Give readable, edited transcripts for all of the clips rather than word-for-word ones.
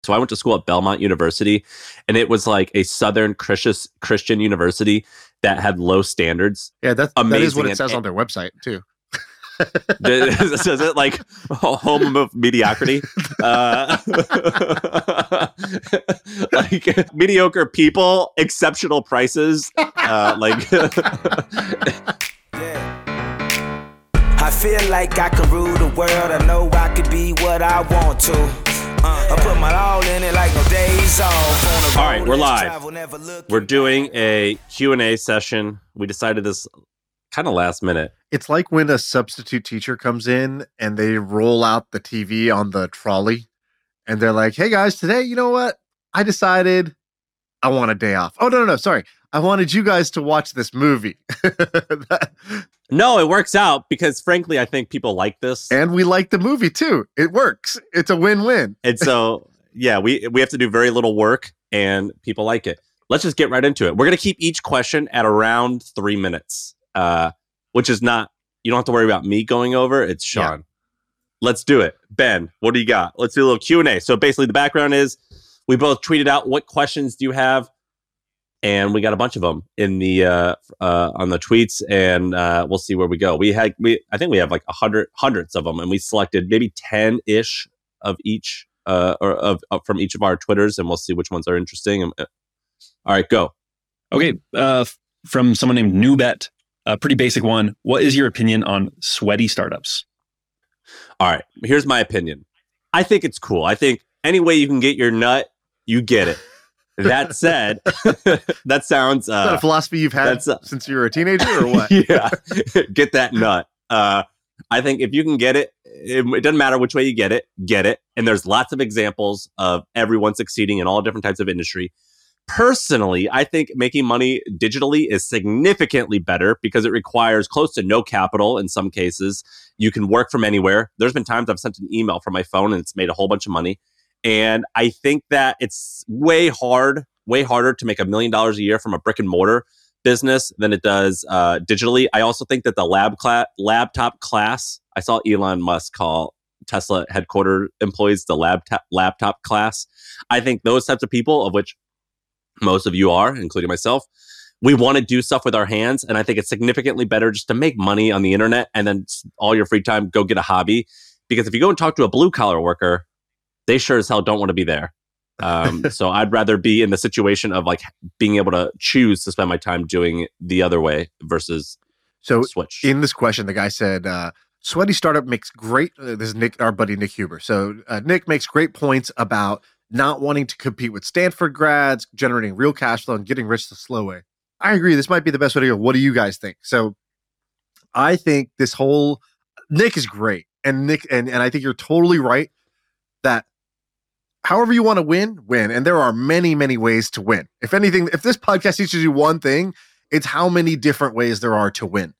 So I went to school at Belmont University, and it was like a Southern Christian university that had low standards. Yeah, that is what it says on their website too. Says it like home of mediocrity, like mediocre people, exceptional prices, like. I feel like I can rule the world. I know I could be what I want to. I put my all in it like no days off. All right, we're live. We're doing a Q&A session. We decided this kind of last minute. It's like when a substitute teacher comes in and they roll out the TV on the trolley and they're like, hey guys, today, you know what? I decided I want a day off. Oh, no, sorry. I wanted you guys to watch this movie. No, it works out because frankly, I think people like this. And we like the movie too. It works. It's a win-win. And so, yeah, we have to do very little work and people like it. Let's just get right into it. We're going to keep each question at around 3 minutes, which is not, you don't have to worry about me going over. It's Sean. Yeah. Let's do it. Ben, what do you got? Let's do a little Q&A. So basically the background is we both tweeted out what questions do you have? And we got a bunch of them in the on the tweets, and we'll see where we go. I think we have like hundreds of them, and we selected maybe 10-ish of each from each of our Twitters, and we'll see which ones are interesting. All right, go. Okay, from someone named Newbet, a pretty basic one. What is your opinion on sweaty startups? All right, here's my opinion. I think it's cool. I think any way you can get your nut, you get it. That said, that sounds... is that a philosophy you've had since you were a teenager or what? Yeah, get that nut. I think if you can get it, it doesn't matter which way you get it. And there's lots of examples of everyone succeeding in all different types of industry. Personally, I think making money digitally is significantly better because it requires close to no capital in some cases. You can work from anywhere. There's been times I've sent an email from my phone and it's made a whole bunch of money. And I think that it's way harder to make $1 million a year from a brick and mortar business than it does digitally. I also think that the laptop class, I saw Elon Musk call Tesla headquarter employees the laptop class. I think those types of people, of which most of you are, including myself, we want to do stuff with our hands. And I think it's significantly better just to make money on the internet and then all your free time, go get a hobby. Because if you go and talk to a blue collar worker, they sure as hell don't want to be there. So I'd rather be in the situation of like being able to choose to spend my time doing the other way versus switch. In this question, the guy said, sweaty startup makes great, this is Nick, our buddy Nick Huber. So Nick makes great points about not wanting to compete with Stanford grads, generating real cash flow and getting rich the slow way. I agree. This might be the best way to go. What do you guys think? So I think this whole, Nick is great. And Nick, and I think you're totally right that however you want to win. And there are many, many ways to win. If anything, if this podcast teaches you one thing, it's how many different ways there are to win.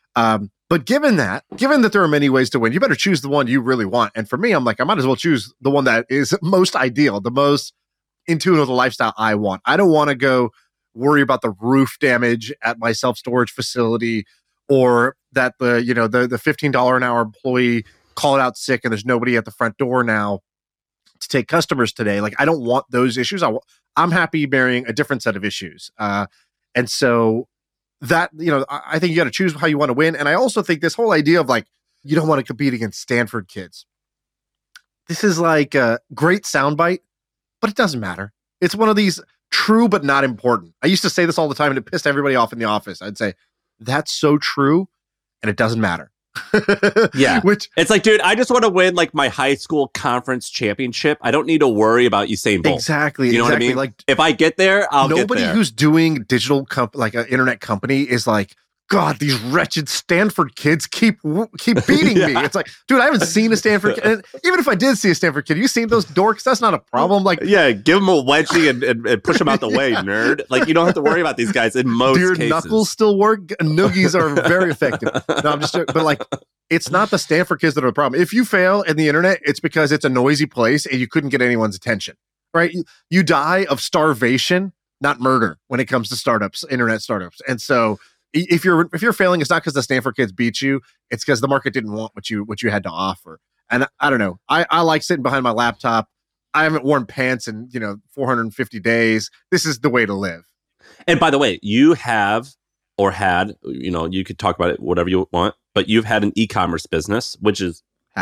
But given that there are many ways to win, you better choose the one you really want. And for me, I'm like, I might as well choose the one that is most ideal, the most in tune with the lifestyle I want. I don't want to go worry about the roof damage at my self-storage facility or that the $15 an hour employee called out sick and there's nobody at the front door now to take customers today. Like, I don't want those issues. I'm happy marrying a different set of issues. And so that, I think you got to choose how you want to win. And I also think this whole idea of like, you don't want to compete against Stanford kids. This is like a great soundbite, but it doesn't matter. It's one of these true, but not important. I used to say this all the time and it pissed everybody off in the office. I'd say, that's so true. And it doesn't matter. Yeah. Which it's like, dude, I just want to win like my high school conference championship. I don't need to worry about Usain Bolt. Exactly. You know what I mean? Like, if I get there, I'll get there. Nobody who's doing digital like an internet company is like, God, these wretched Stanford kids keep beating me. It's like, dude, I haven't seen a Stanford kid. And even if I did see a Stanford kid, you seen those dorks? That's not a problem. Like, yeah, give them a wedgie and push them out the way, nerd. Like, you don't have to worry about these guys in most cases. Do your knuckles still work? Noogies are very effective. No, I'm just, but like, it's not the Stanford kids that are the problem. If you fail in the internet, it's because it's a noisy place and you couldn't get anyone's attention, right? You die of starvation, not murder when it comes to startups, internet startups. And so if you're failing, it's not because the Stanford kids beat you. It's because the market didn't want what you had to offer. And I don't know. I like sitting behind my laptop. I haven't worn pants in 450 days. This is the way to live. And by the way, you have or had, you could talk about it whatever you want, but you've had an e-commerce business, which is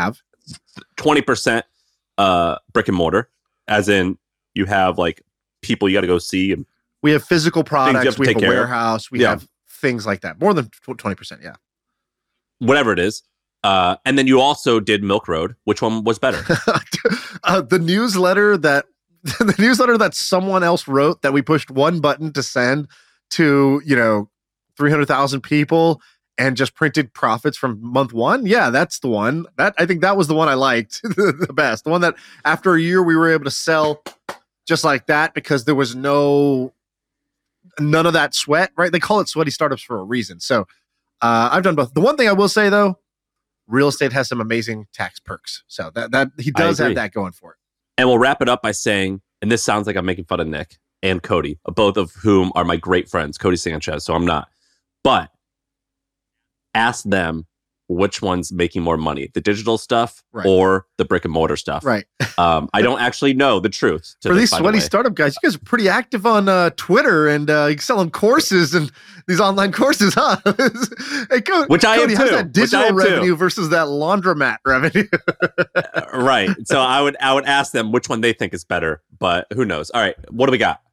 20% brick and mortar, as in you have like people you got to go see. And we have physical products. We have a warehouse. We Yeah. have things like that. More than 20%. Yeah. whatever it is. And then you also did Milk Road. Which one was better? The newsletter that someone else wrote that we pushed one button to send to 300,000 people and just printed profits from month one. Yeah, that's the one. I think that was the one I liked the best. The one that after a year we were able to sell just like that because there was none of that sweat, right? They call it sweaty startups for a reason. So I've done both. The one thing I will say though, real estate has some amazing tax perks. So that he does have that going for it. And we'll wrap it up by saying, and this sounds like I'm making fun of Nick and Cody, both of whom are my great friends, Cody Sanchez, so I'm not. But ask them which one's making more money, the digital stuff or the brick and mortar stuff. Right. I don't actually know the truth. For these sweaty startup guys, you guys are pretty active on Twitter and selling courses and these online courses, huh? Hey, Which I am Cody, too. how's that digital revenue versus that laundromat revenue? Right. So I would ask them which one they think is better, but who knows? All right. What do we got?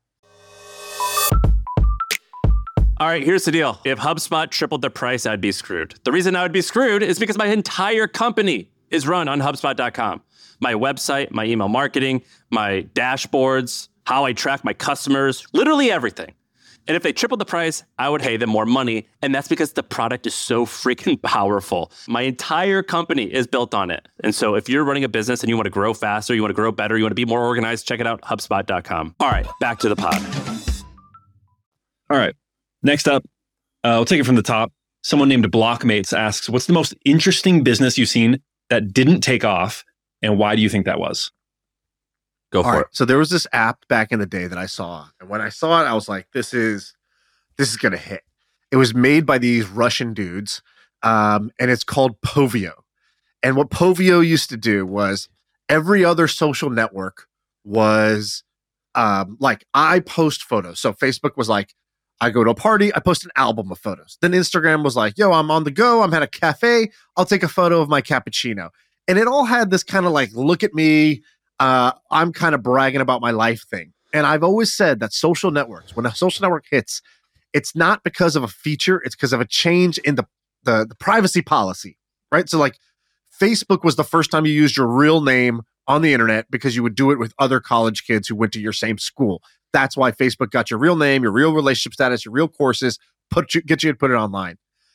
All right, here's the deal. If HubSpot tripled their price, I'd be screwed. The reason I would be screwed is because my entire company is run on HubSpot.com. My website, my email marketing, my dashboards, how I track my customers, literally everything. And if they tripled the price, I would pay them more money. And that's because the product is so freaking powerful. My entire company is built on it. And so if you're running a business and you want to grow faster, you want to grow better, you want to be more organized, check it out, HubSpot.com. All right, back to the pod. All right. Next up, we'll take it from the top. Someone named Blockmates asks, what's the most interesting business you've seen that didn't take off, and why do you think that was? Go for it. So there was this app back in the day that I saw. And when I saw it, I was like, this is going to hit. It was made by these Russian dudes, and it's called Povio. And what Povio used to do was every other social network was like I post photos. So Facebook was like, I go to a party, I post an album of photos. Then Instagram was like, yo, I'm on the go, I'm at a cafe, I'll take a photo of my cappuccino. And it all had this kind of like, look at me, I'm kind of bragging about my life thing. And I've always said that social networks, when a social network hits, it's not because of a feature, it's because of a change in the privacy policy, right? So like Facebook was the first time you used your real name on the internet because you would do it with other college kids who went to your same school. That's why Facebook got your real name, your real relationship status, your real courses, get you to put it online.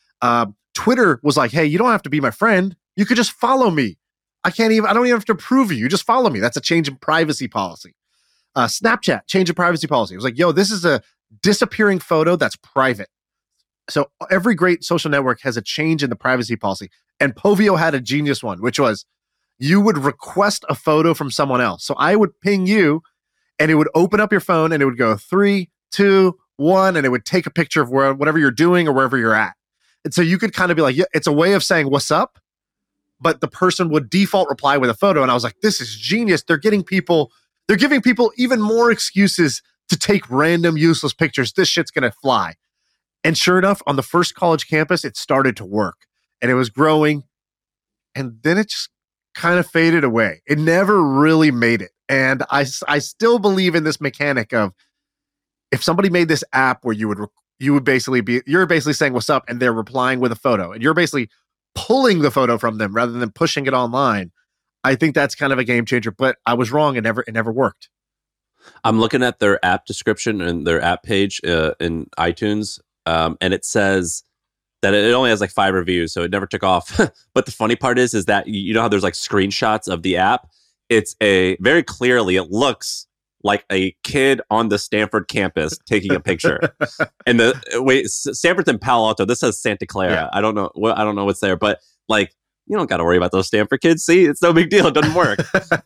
Twitter was like, hey, you don't have to be my friend. You could just follow me. I don't even have to approve you. You just follow me. That's a change in privacy policy. Snapchat, change in privacy policy. It was like, yo, this is a disappearing photo that's private. So every great social network has a change in the privacy policy. And Povio had a genius one, which was you would request a photo from someone else. So I would ping you, and it would open up your phone and it would go 3, 2, 1, and it would take a picture of whatever you're doing or wherever you're at. And so you could kind of be like, yeah, it's a way of saying what's up, but the person would default reply with a photo. And I was like, this is genius. They're giving people even more excuses to take random useless pictures. This shit's going to fly. And sure enough, on the first college campus, it started to work and it was growing. And then it just kind of faded away. It never really made it. And I still believe in this mechanic of if somebody made this app where you're basically saying what's up and they're replying with a photo and you're basically pulling the photo from them rather than pushing it online. I think that's kind of a game changer, but I was wrong. It never worked. I'm looking at their app description and their app page in iTunes, and it says that it only has like 5 reviews, so it never took off. But the funny part is that you know how there's like screenshots of the app? It's very clearly, it looks like a kid on the Stanford campus taking a picture. And Stanford's in Palo Alto. This says Santa Clara. Yeah. I don't know what's there, but like, you don't got to worry about those Stanford kids. See, it's no big deal. It doesn't work.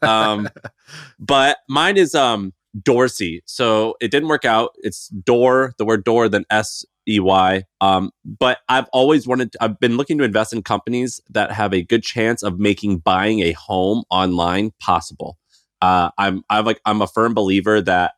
But mine is Dorsey. So it didn't work out. It's door, the word door, then SEY. But I've been looking to invest in companies that have a good chance of making buying a home online possible. I'm a firm believer that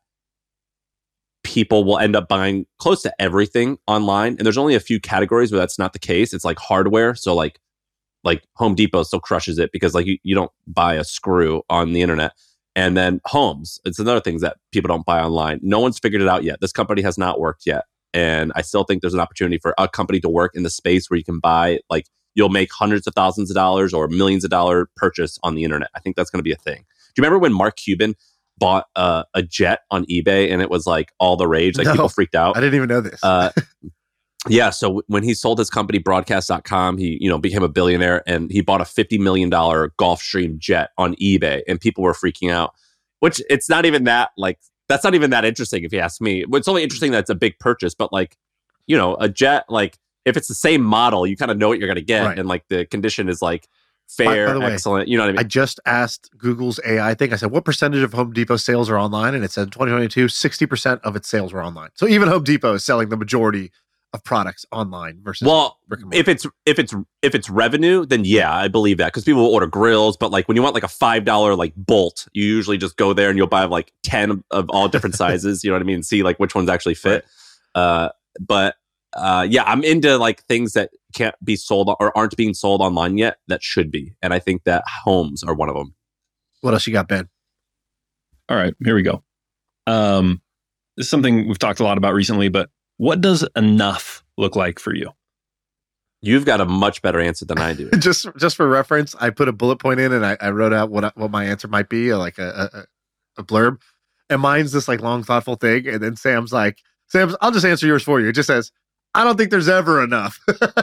people will end up buying close to everything online, and there's only a few categories where that's not the case. It's like hardware, so like Home Depot still crushes it because like you don't buy a screw on the internet. And then homes, it's another thing that people don't buy online. No one's figured it out yet. This company has not worked yet, and I still think there's an opportunity for a company to work in the space where you can buy, like, you'll make hundreds of thousands of dollars or millions of dollar purchase on the internet. I think that's going to be a thing. Do you remember when Mark Cuban bought a jet on eBay and it was like all the rage? Like, people freaked out. I didn't even know this. Yeah. So when he sold his company Broadcast.com, he, became a billionaire, and he bought a $50 million Gulfstream jet on eBay, and people were freaking out, which it's not even that, like, that's not even that interesting if you ask me. It's only interesting that it's a big purchase, but like, a jet, like, if it's the same model, you kind of know what you're going to get. Right. And like the condition is like fair, by the way, excellent. You know what I mean? I just asked Google's AI thing. I said, what percentage of Home Depot sales are online? And it said 2022, 60% of its sales were online. So even Home Depot is selling the majority of products online versus brick and mortar. If it's revenue, then yeah, I believe that, because people will order grills. But like when you want like a $5 like bolt, you usually just go there and you'll buy like 10 of all different sizes. You know what I mean? See like which ones actually fit. Right. Yeah, I'm into like things that can't be sold or aren't being sold online yet that should be, and I think that homes are one of them. What else you got, Ben? All right, here we go. This is something we've talked a lot about recently, but what does enough look like for you? You've got a much better answer than I do. just for reference, I put a bullet point in and I wrote out what my answer might be, like a blurb, and mine's this like long thoughtful thing, and then Sam's, I'll just answer yours for you. It just says, I don't think there's ever enough.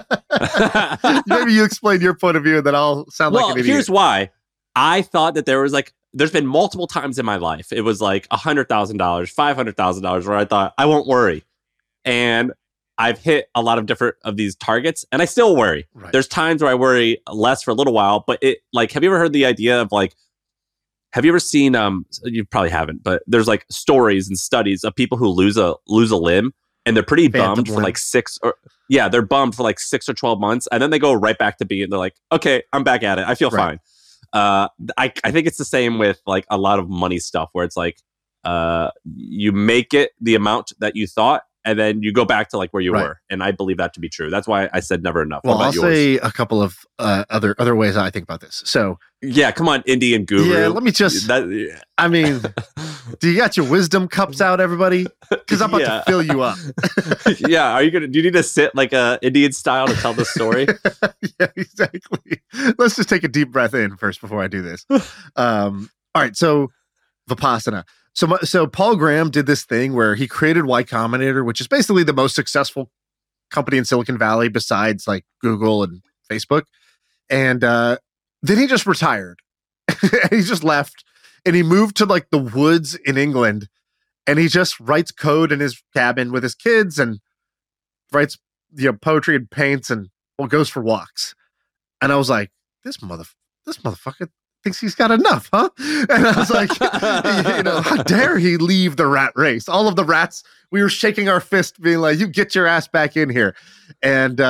Maybe you explain your point of view and then I'll sound like an idiot. Here's why. I thought that there's been multiple times in my life. It was like $100,000, $500,000 where I thought, I won't worry. And I've hit a lot of different of these targets and I still worry. Right. There's times where I worry less for a little while, but it, like, have you ever heard the idea of like, have you ever seen, you probably haven't, but there's like stories and studies of people who lose a limb. And they're pretty bummed for like they're bummed for like 6 or 12 months. And then they go right back to being, they're like, okay, I'm back at it. I feel fine. I think it's the same with like a lot of money stuff where it's like, you make it the amount that you thought, and then you go back to like where you were. And I believe that to be true. That's why I said never enough. Well, I'll say a couple of other ways I think about this. So yeah, come on, Indian guru. Yeah, let me just, I mean, do you got your wisdom cups out, everybody? Because I'm about to fill you up. Yeah, do you need to sit like a Indian style to tell the story? Yeah, exactly. Let's just take a deep breath in first before I do this. All right, so Vipassana. So Paul Graham did this thing where he created Y Combinator, which is basically the most successful company in Silicon Valley besides like Google and Facebook. And then he just retired. He just left and he moved to like the woods in England, and he just writes code in his cabin with his kids and writes poetry and paints and goes for walks. And I was like, this motherfucker thinks he's got enough, huh? And I was like, how dare he leave the rat race? All of the rats, we were shaking our fist being like, you get your ass back in here. And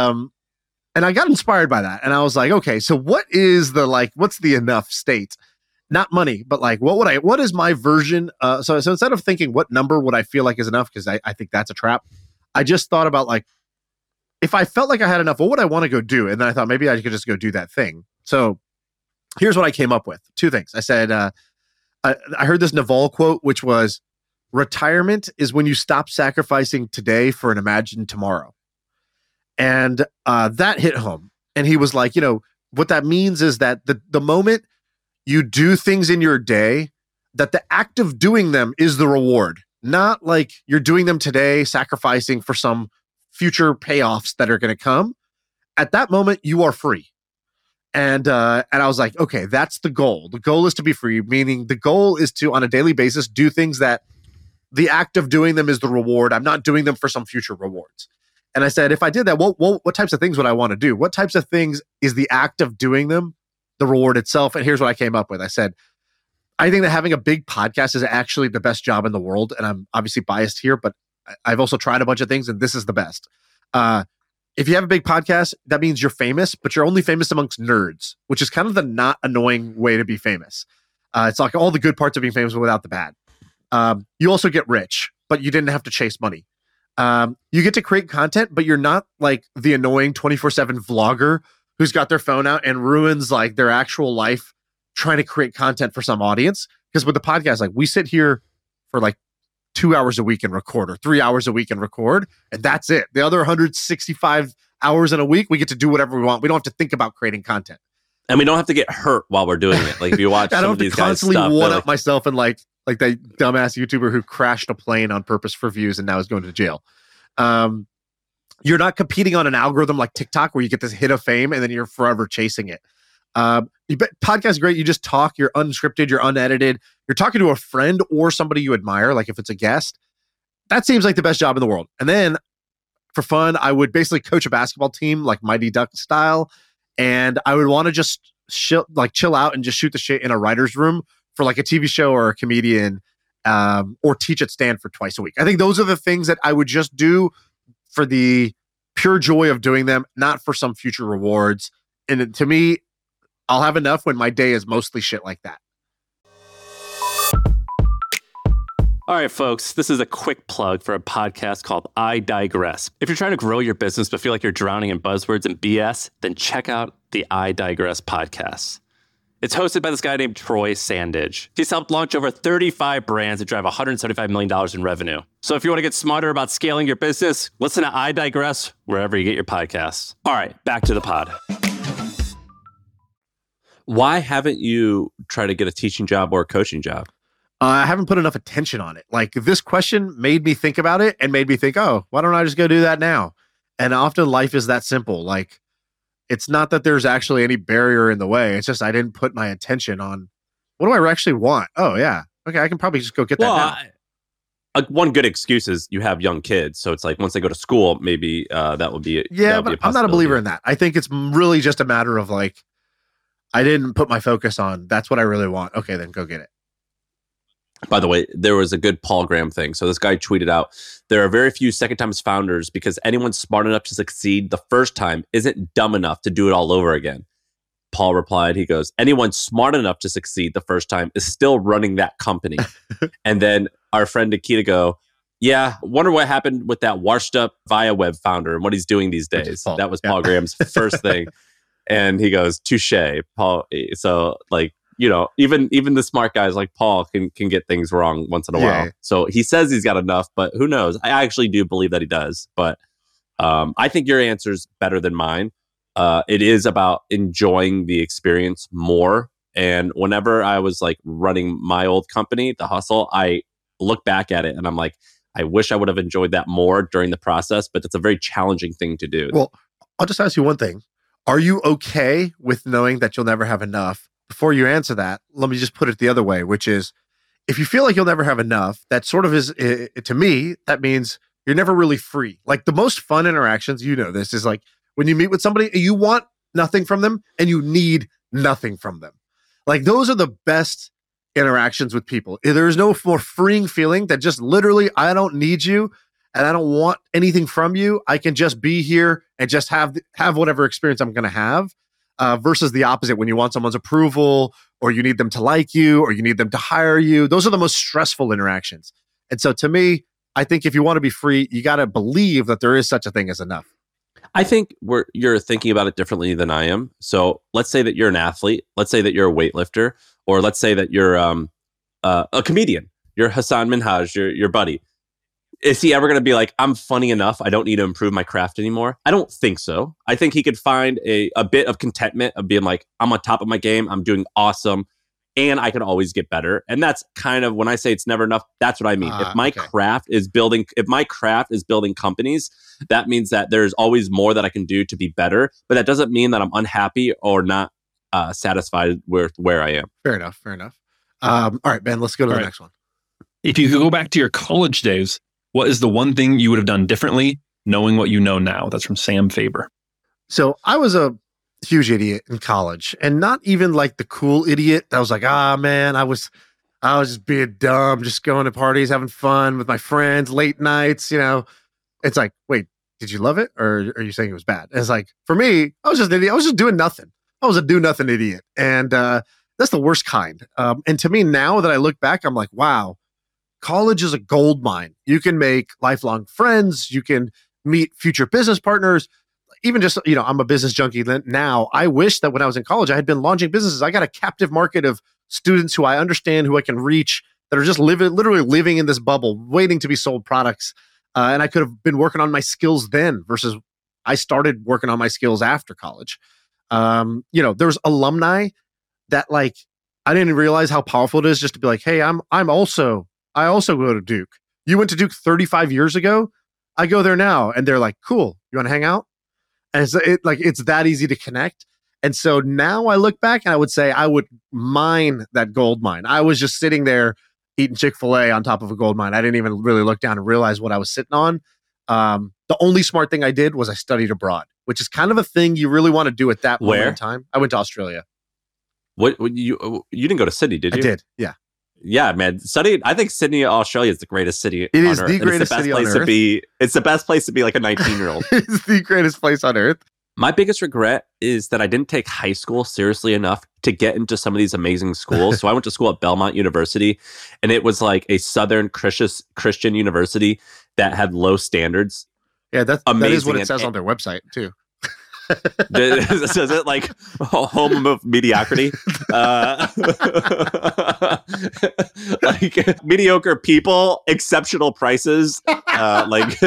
I got inspired by that. And I was like, okay, so what's the enough state? Not money, but like, what is my version? So instead of thinking what number would I feel like is enough, because I think that's a trap, I just thought about like, if I felt like I had enough, what would I want to go do? And then I thought maybe I could just go do that thing. So here's what I came up with. 2 things. I said, I heard this Naval quote, which was, retirement is when you stop sacrificing today for an imagined tomorrow. And that hit home. And he was like, what that means is that the moment you do things in your day, that the act of doing them is the reward, not like you're doing them today, sacrificing for some future payoffs that are going to come. At that moment, you are free. And I was like, okay, that's the goal. The goal is to be free, meaning the goal is to, on a daily basis, do things that the act of doing them is the reward. I'm not doing them for some future rewards. And I said, if I did that, what types of things would I want to do? What types of things is the act of doing them the reward itself? And here's what I came up with. I said, I think that having a big podcast is actually the best job in the world. And I'm obviously biased here, but I've also tried a bunch of things and this is the best. If you have a big podcast, that means you're famous, but you're only famous amongst nerds, which is kind of the not annoying way to be famous. It's like all the good parts of being famous without the bad. You also get rich, but you didn't have to chase money. You get to create content, but you're not like the annoying 24/7 vlogger who's got their phone out and ruins like their actual life trying to create content for some audience. Because with the podcast, like we sit here for like 2 hours a week and record, or 3 hours a week and record, and that's it. The other 165 hours in a week, we get to do whatever we want. We don't have to think about creating content. And we don't have to get hurt while we're doing it. Like if you watch I some don't of have these to guys' constantly stuff, one they're up myself and like that dumbass YouTuber who crashed a plane on purpose for views and now is going to jail. You're not competing on an algorithm like TikTok where you get this hit of fame and then you're forever chasing it. Podcast is great. You just talk. You're unscripted. You're unedited. You're talking to a friend or somebody you admire. Like if it's a guest, that seems like the best job in the world. And then for fun, I would basically coach a basketball team like Mighty Duck style. And I would want to just chill out and just shoot the shit in a writer's room for like a TV show or a comedian, or teach at Stanford twice a week. I think those are the things that I would just do for the pure joy of doing them, not for some future rewards. And to me, I'll have enough when my day is mostly shit like that. All right, folks, this is a quick plug for a podcast called I Digress. If you're trying to grow your business but feel like you're drowning in buzzwords and BS, then check out the I Digress podcast. It's hosted by this guy named Troy Sandidge. He's helped launch over 35 brands that drive $175 million in revenue. So if you want to get smarter about scaling your business, listen to I Digress wherever you get your podcasts. All right, back to the pod. Why haven't you tried to get a teaching job or a coaching job? I haven't put enough attention on it. Like this question made me think about it and made me think, oh, why don't I just go do that now? And often life is that simple. Like it's not that there's actually any barrier in the way. It's just I didn't put my attention on what do I actually want? Oh, yeah. Okay, I can probably just go get that now. One good excuse is you have young kids. So it's like once they go to school, maybe that would be yeah, but I'm not a believer in that. I think it's really just a matter of like, I didn't put my focus on that's what I really want. Okay, then go get it. By the way, there was a good Paul Graham thing. So this guy tweeted out, there are very few second-time founders because anyone smart enough to succeed the first time isn't dumb enough to do it all over again. Paul replied, he goes, anyone smart enough to succeed the first time is still running that company. And then our friend Nikita go, yeah, wonder what happened with that washed up ViaWeb founder and what he's doing these days. That was Paul Graham's first thing. And he goes, touche, Paul. So like, you know, even the smart guys like Paul can get things wrong once in a while. So he says he's got enough, but who knows? I actually do believe that he does. But I think your answer's better than mine. It is about enjoying the experience more. And whenever I was like running my old company, The Hustle, I look back at it and I'm like, I wish I would have enjoyed that more during the process, but it's a very challenging thing to do. Well, I'll just ask you one thing. Are you okay with knowing that you'll never have enough? Before you answer that, let me just put it the other way, which is if you feel like you'll never have enough, that sort of is, to me, that means you're never really free. Like the most fun interactions, you know, this is like when you meet with somebody, you want nothing from them and you need nothing from them. Like those are the best interactions with people. There is no more freeing feeling that just literally, I don't need you and I don't want anything from you. I can just be here and just have whatever experience I'm going to have. Versus the opposite, when you want someone's approval or you need them to like you or you need them to hire you. Those are the most stressful interactions. And so to me, I think if you want to be free, you got to believe that there is such a thing as enough. I think you're thinking about it differently than I am. So let's say that you're an athlete. Let's say that you're a weightlifter. Or let's say that you're a comedian. You're Hassan Minhaj, your buddy. Is he ever going to be like, I'm funny enough, I don't need to improve my craft anymore? I don't think so. I think he could find a bit of contentment of being like, I'm on top of my game, I'm doing awesome, and I can always get better. And that's kind of, when I say it's never enough, that's what I mean. If my craft is building companies, that means that there's always more that I can do to be better. But that doesn't mean that I'm unhappy or not satisfied with where I am. Fair enough. All right, Ben, let's go to the next one. If you could go back to your college days, what is the one thing you would have done differently, knowing what you know now? That's from Sam Faber. So I was a huge idiot in college, and not even like the cool idiot. I was like, man, I was just being dumb, just going to parties, having fun with my friends, late nights, you know. It's like, wait, did you love it? Or are you saying it was bad? And it's like, for me, I was just an idiot. I was just doing nothing. I was a do-nothing idiot. And That's the worst kind. And to me, now that I look back, I'm like, wow, college is a gold mine. You can make lifelong friends. You can meet future business partners. Even just, I'm a business junkie now. I wish that when I was in college, I had been launching businesses. I got a captive market of students who I understand, who I can reach, that are just literally living in this bubble, waiting to be sold products. And I could have been working on my skills then versus I started working on my skills after college. There's alumni that like, I didn't realize how powerful it is just to be like, hey, I also go to Duke. You went to Duke 35 years ago. I go there now. And they're like, cool. You want to hang out? And it's that easy to connect. And so now I look back and I would say I would mine that gold mine. I was just sitting there eating Chick-fil-A on top of a gold mine. I didn't even really look down and realize what I was sitting on. The only smart thing I did was I studied abroad, which is kind of a thing you really want to do at that moment in time. I went to Australia. What you didn't go to Sydney, did you? I did, yeah. Yeah, man. I think Sydney, Australia is the greatest city on Earth. It is the greatest city on Earth. It's the best place to be like a 19-year-old. It's the greatest place on Earth. My biggest regret is that I didn't take high school seriously enough to get into some of these amazing schools. So I went to school at Belmont University, and it was like a Southern Christian university that had low standards. Yeah, that is what it says on their website, too. Says it like home of mediocrity, like mediocre people, exceptional prices. Like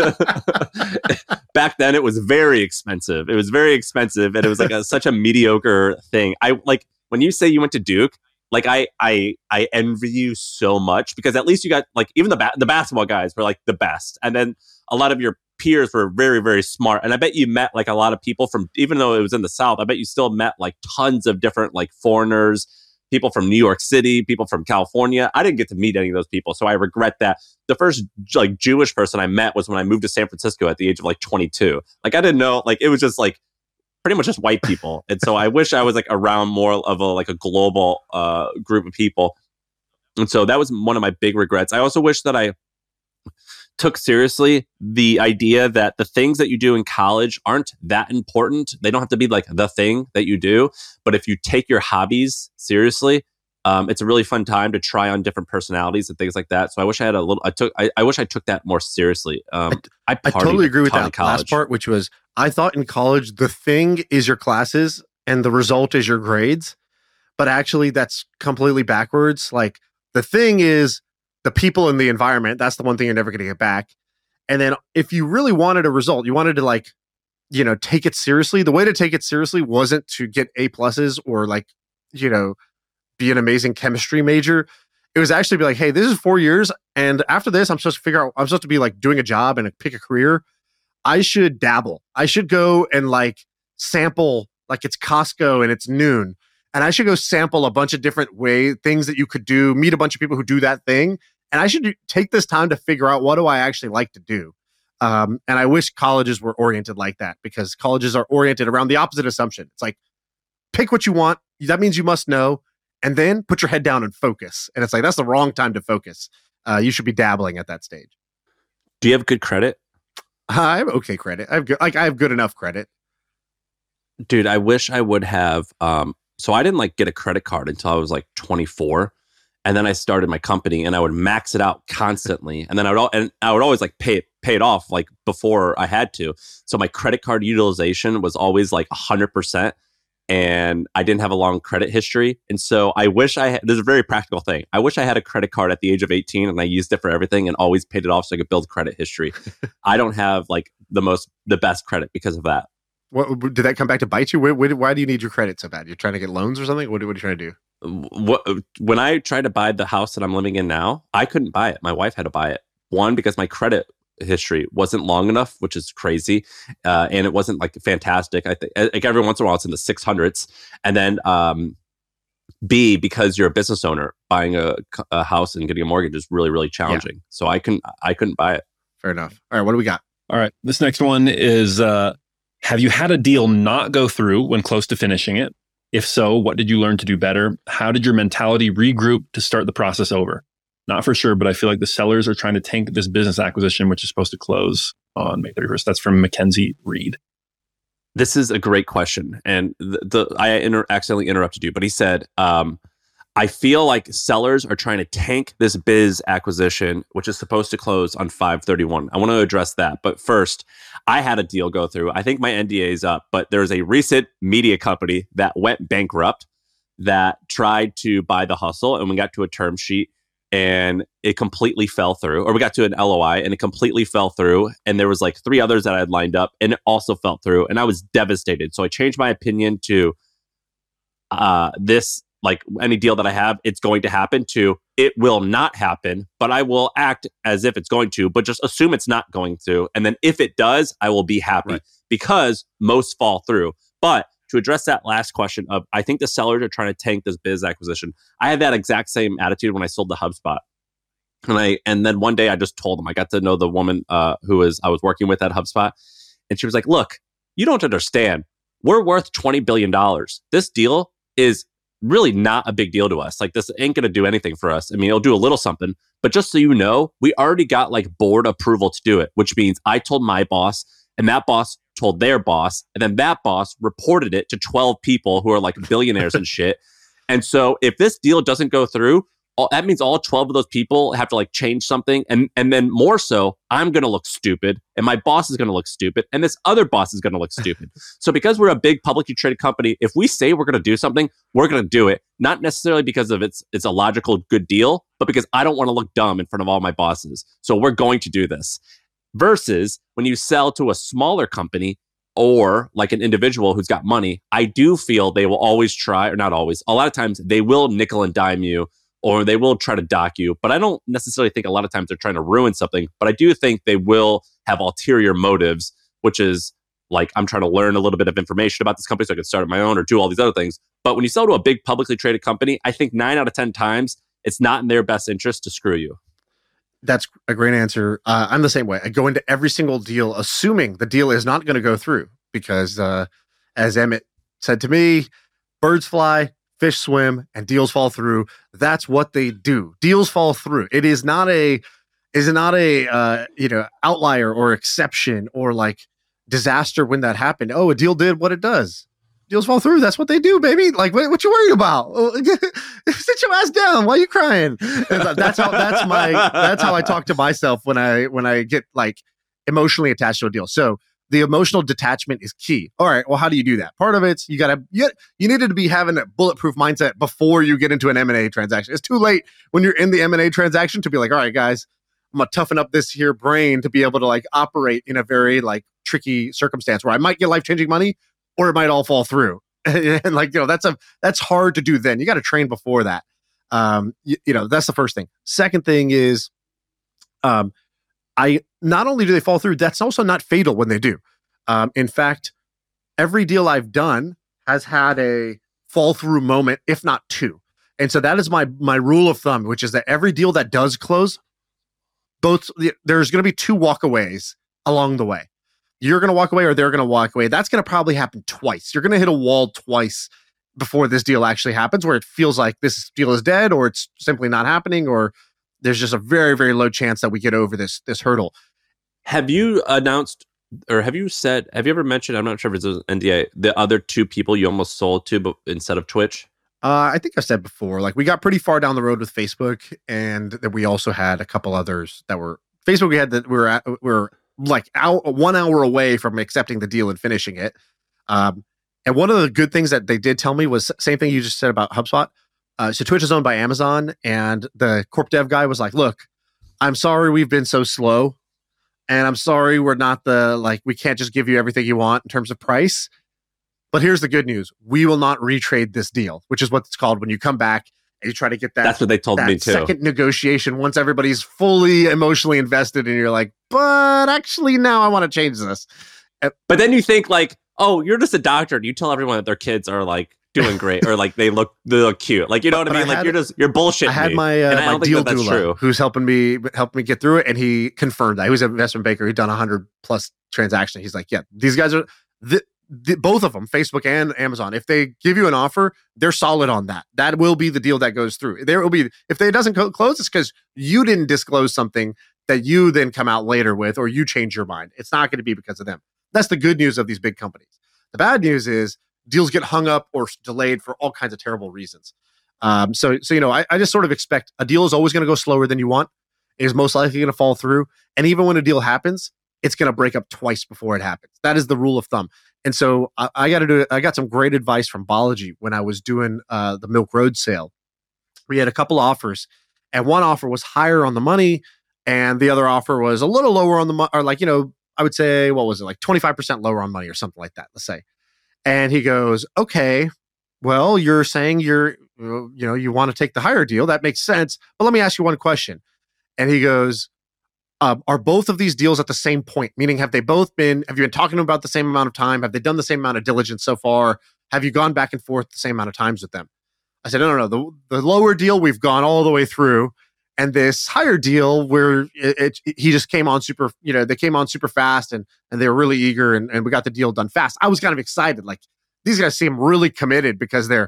back then, it was very expensive. And it was like such a mediocre thing. I like when you say you went to Duke. Like I envy you so much because at least you got like even the basketball guys were like the best, and then a lot of your peers were very, very smart. And I bet you met like a lot of people from, even though it was in the South, I bet you still met like tons of different like foreigners, people from New York City, people from California. I didn't get to meet any of those people. So I regret that. The first like Jewish person I met was when I moved to San Francisco at the age of like 22. Like I didn't know, like it was just like pretty much just white people. And so I wish I was like around more of a global group of people. And so that was one of my big regrets. I also wish that I took seriously the idea that the things that you do in college aren't that important. They don't have to be like the thing that you do. But if you take your hobbies seriously, it's a really fun time to try on different personalities and things like that. So I wish I had I wish I took that more seriously. I totally agree with that last part, which was I thought in college, the thing is your classes and the result is your grades. But actually that's completely backwards. Like the thing is the people in the environment. That's the one thing you're never going to get back. And then if you really wanted a result, you wanted to take it seriously. The way to take it seriously wasn't to get A+ or be an amazing chemistry major. It was actually be like, hey, this is 4 years. And after this, I'm supposed to be like doing a job and pick a career. I should dabble. I should go and like sample, like it's Costco and it's noon. And I should go sample a bunch of different things that you could do, meet a bunch of people who do that thing. And I should take this time to figure out what do I actually like to do. And I wish colleges were oriented like that because colleges are oriented around the opposite assumption. It's like, pick what you want. That means you must know. And then put your head down and focus. And it's like, that's the wrong time to focus. You should be dabbling at that stage. Do you have good credit? I have okay credit. I have good enough credit. Dude, I wish I would have. So I didn't like get a credit card until I was like 24. And then I started my company and I would max it out constantly. And then I would always like pay it off like before I had to. So my credit card utilization was always like 100%. And I didn't have a long credit history. And so I wish this is a very practical thing. I wish I had a credit card at the age of 18 and I used it for everything and always paid it off so I could build credit history. I don't have like the best credit because of that. What did that come back to bite you? Why do you need your credit so bad? You're trying to get loans or something? What are you trying to do? When I tried to buy the house that I'm living in now, I couldn't buy it. My wife had to buy it. One, because my credit history wasn't long enough, which is crazy, and it wasn't like fantastic. I think like every once in a while it's in the 600s, and then B, because you're a business owner, buying a house and getting a mortgage is really, really challenging. Yeah. So I couldn't buy it. Fair enough. All right, what do we got? All right, this next one is: have you had a deal not go through when close to finishing it? If so, what did you learn to do better? How did your mentality regroup to start the process over? Not for sure, but I feel like the sellers are trying to tank this business acquisition, which is supposed to close on May 31st. That's from Mackenzie Reed. This is a great question. And I accidentally interrupted you, but he said, I feel like sellers are trying to tank this biz acquisition, which is supposed to close on 5/31. I want to address that. But first, I had a deal go through. I think my NDA is up, but there's a recent media company that went bankrupt that tried to buy The Hustle, and we got to a term sheet and it completely fell through. Or we got to an LOI and it completely fell through. And there was like 3 others that I had lined up and it also fell through. And I was devastated. So I changed my opinion to this, like any deal that I have, it's going to happen, to it will not happen, but I will act as if it's going to, but just assume it's not going to. And then if it does, I will be happy because most fall through. But to address that last question of, I think the sellers are trying to tank this biz acquisition. I had that exact same attitude when I sold the HubSpot. And then one day I just told them, I got to know the woman I was working with at HubSpot. And she was like, look, you don't understand. We're worth $20 billion. This deal is really not a big deal to us. Like, this ain't going to do anything for us. I mean, it'll do a little something, but just so you know, we already got like board approval to do it, which means I told my boss and that boss told their boss. And then that boss reported it to 12 people who are like billionaires and shit. And so if this deal doesn't go through, that means all 12 of those people have to like change something. And then more so, I'm going to look stupid and my boss is going to look stupid and this other boss is going to look stupid. So because we're a big publicly traded company, if we say we're going to do something, we're going to do it. Not necessarily because of it's a logical good deal, but because I don't want to look dumb in front of all my bosses. So we're going to do this. Versus when you sell to a smaller company or like an individual who's got money, I do feel they will always try, or not always, a lot of times they will nickel and dime you, or they will try to dock you. But I don't necessarily think a lot of times they're trying to ruin something. But I do think they will have ulterior motives, which is like, I'm trying to learn a little bit of information about this company so I can start my own or do all these other things. But when you sell to a big publicly traded company, I think 9 out of 10 times, it's not in their best interest to screw you. That's a great answer. I'm the same way. I go into every single deal assuming the deal is not going to go through because, as Emmett said to me, birds fly, fish swim, and deals fall through. That's what they do. Deals fall through. It is not a outlier or exception or like disaster when that happened. Oh, a deal did what it does. Deals fall through. That's what they do, baby. Like, what you worried about? Sit your ass down. Why are you crying? That's how I talk to myself when I get like emotionally attached to a deal. So the emotional detachment is key. All right. Well, how do you do that? Part of it's you needed to be having a bulletproof mindset before you get into an M&A transaction. It's too late when you're in the M&A transaction to be like, all right, guys, I'm gonna toughen up this here brain to be able to like operate in a very like tricky circumstance where I might get life-changing money or it might all fall through. And like, that's hard to do then. You got to train before that. That's the first thing. Second thing is, I not only do they fall through, that's also not fatal when they do. In fact, every deal I've done has had a fall through moment, if not 2. And so that is my rule of thumb, which is that every deal that does close, there's going to be 2 walkaways along the way. You're going to walk away or they're going to walk away. That's going to probably happen twice. You're going to hit a wall twice before this deal actually happens, where it feels like this deal is dead or it's simply not happening, or there's just a very, very low chance that we get over this hurdle. Have you announced, or have you ever mentioned, I'm not sure if it's an NDA, the other 2 people you almost sold to but instead of Twitch? I think I've said before, like we got pretty far down the road with Facebook, and that we also had a couple others that were Facebook. We were like 1 hour away from accepting the deal and finishing it. And one of the good things that they did tell me was same thing you just said about HubSpot. So Twitch is owned by Amazon, and the corp dev guy was like, look, I'm sorry we've been so slow, and I'm sorry we're not we can't just give you everything you want in terms of price. But here's the good news. We will not retrade this deal, which is what it's called when you come back and you try to get that. That's what they told me too. Second negotiation once everybody's fully emotionally invested and you're like, but actually now I want to change this. But then you think like, oh, you're just a doctor and you tell everyone that their kids are like doing great or like they look cute. Like, you know what I mean? Like you're bullshitting. I had my deal doula who's helping me get through it, and he confirmed that. He was an investment banker. He'd done 100 plus transactions. He's like, yeah, these guys are both of them, Facebook and Amazon. If they give you an offer, they're solid on that. That will be the deal that goes through. There will be, if it doesn't close, it's because you didn't disclose something that you then come out later with, or you change your mind. It's not going to be because of them. That's the good news of these big companies. The bad news is deals get hung up or delayed for all kinds of terrible reasons. So I just sort of expect a deal is always going to go slower than you want. It is most likely going to fall through. And even when a deal happens, it's going to break up twice before it happens. That is the rule of thumb. And so I got some great advice from Balaji when I was doing the Milk Road sale. We had a couple offers, and one offer was higher on the money, and the other offer was a little lower on the money, or I would say, what was it, like 25% lower on money or something like that, let's say. And he goes, okay, well, you're saying you want to take the higher deal. That makes sense. But let me ask you one question. And he goes, are both of these deals at the same point? Meaning, have you been talking to them about the same amount of time? Have they done the same amount of diligence so far? Have you gone back and forth the same amount of times with them? I said, no. The lower deal, we've gone all the way through. And this higher deal where he just came on super, they came on super fast and they were really eager and we got the deal done fast. I was kind of excited. Like, these guys seem really committed because they're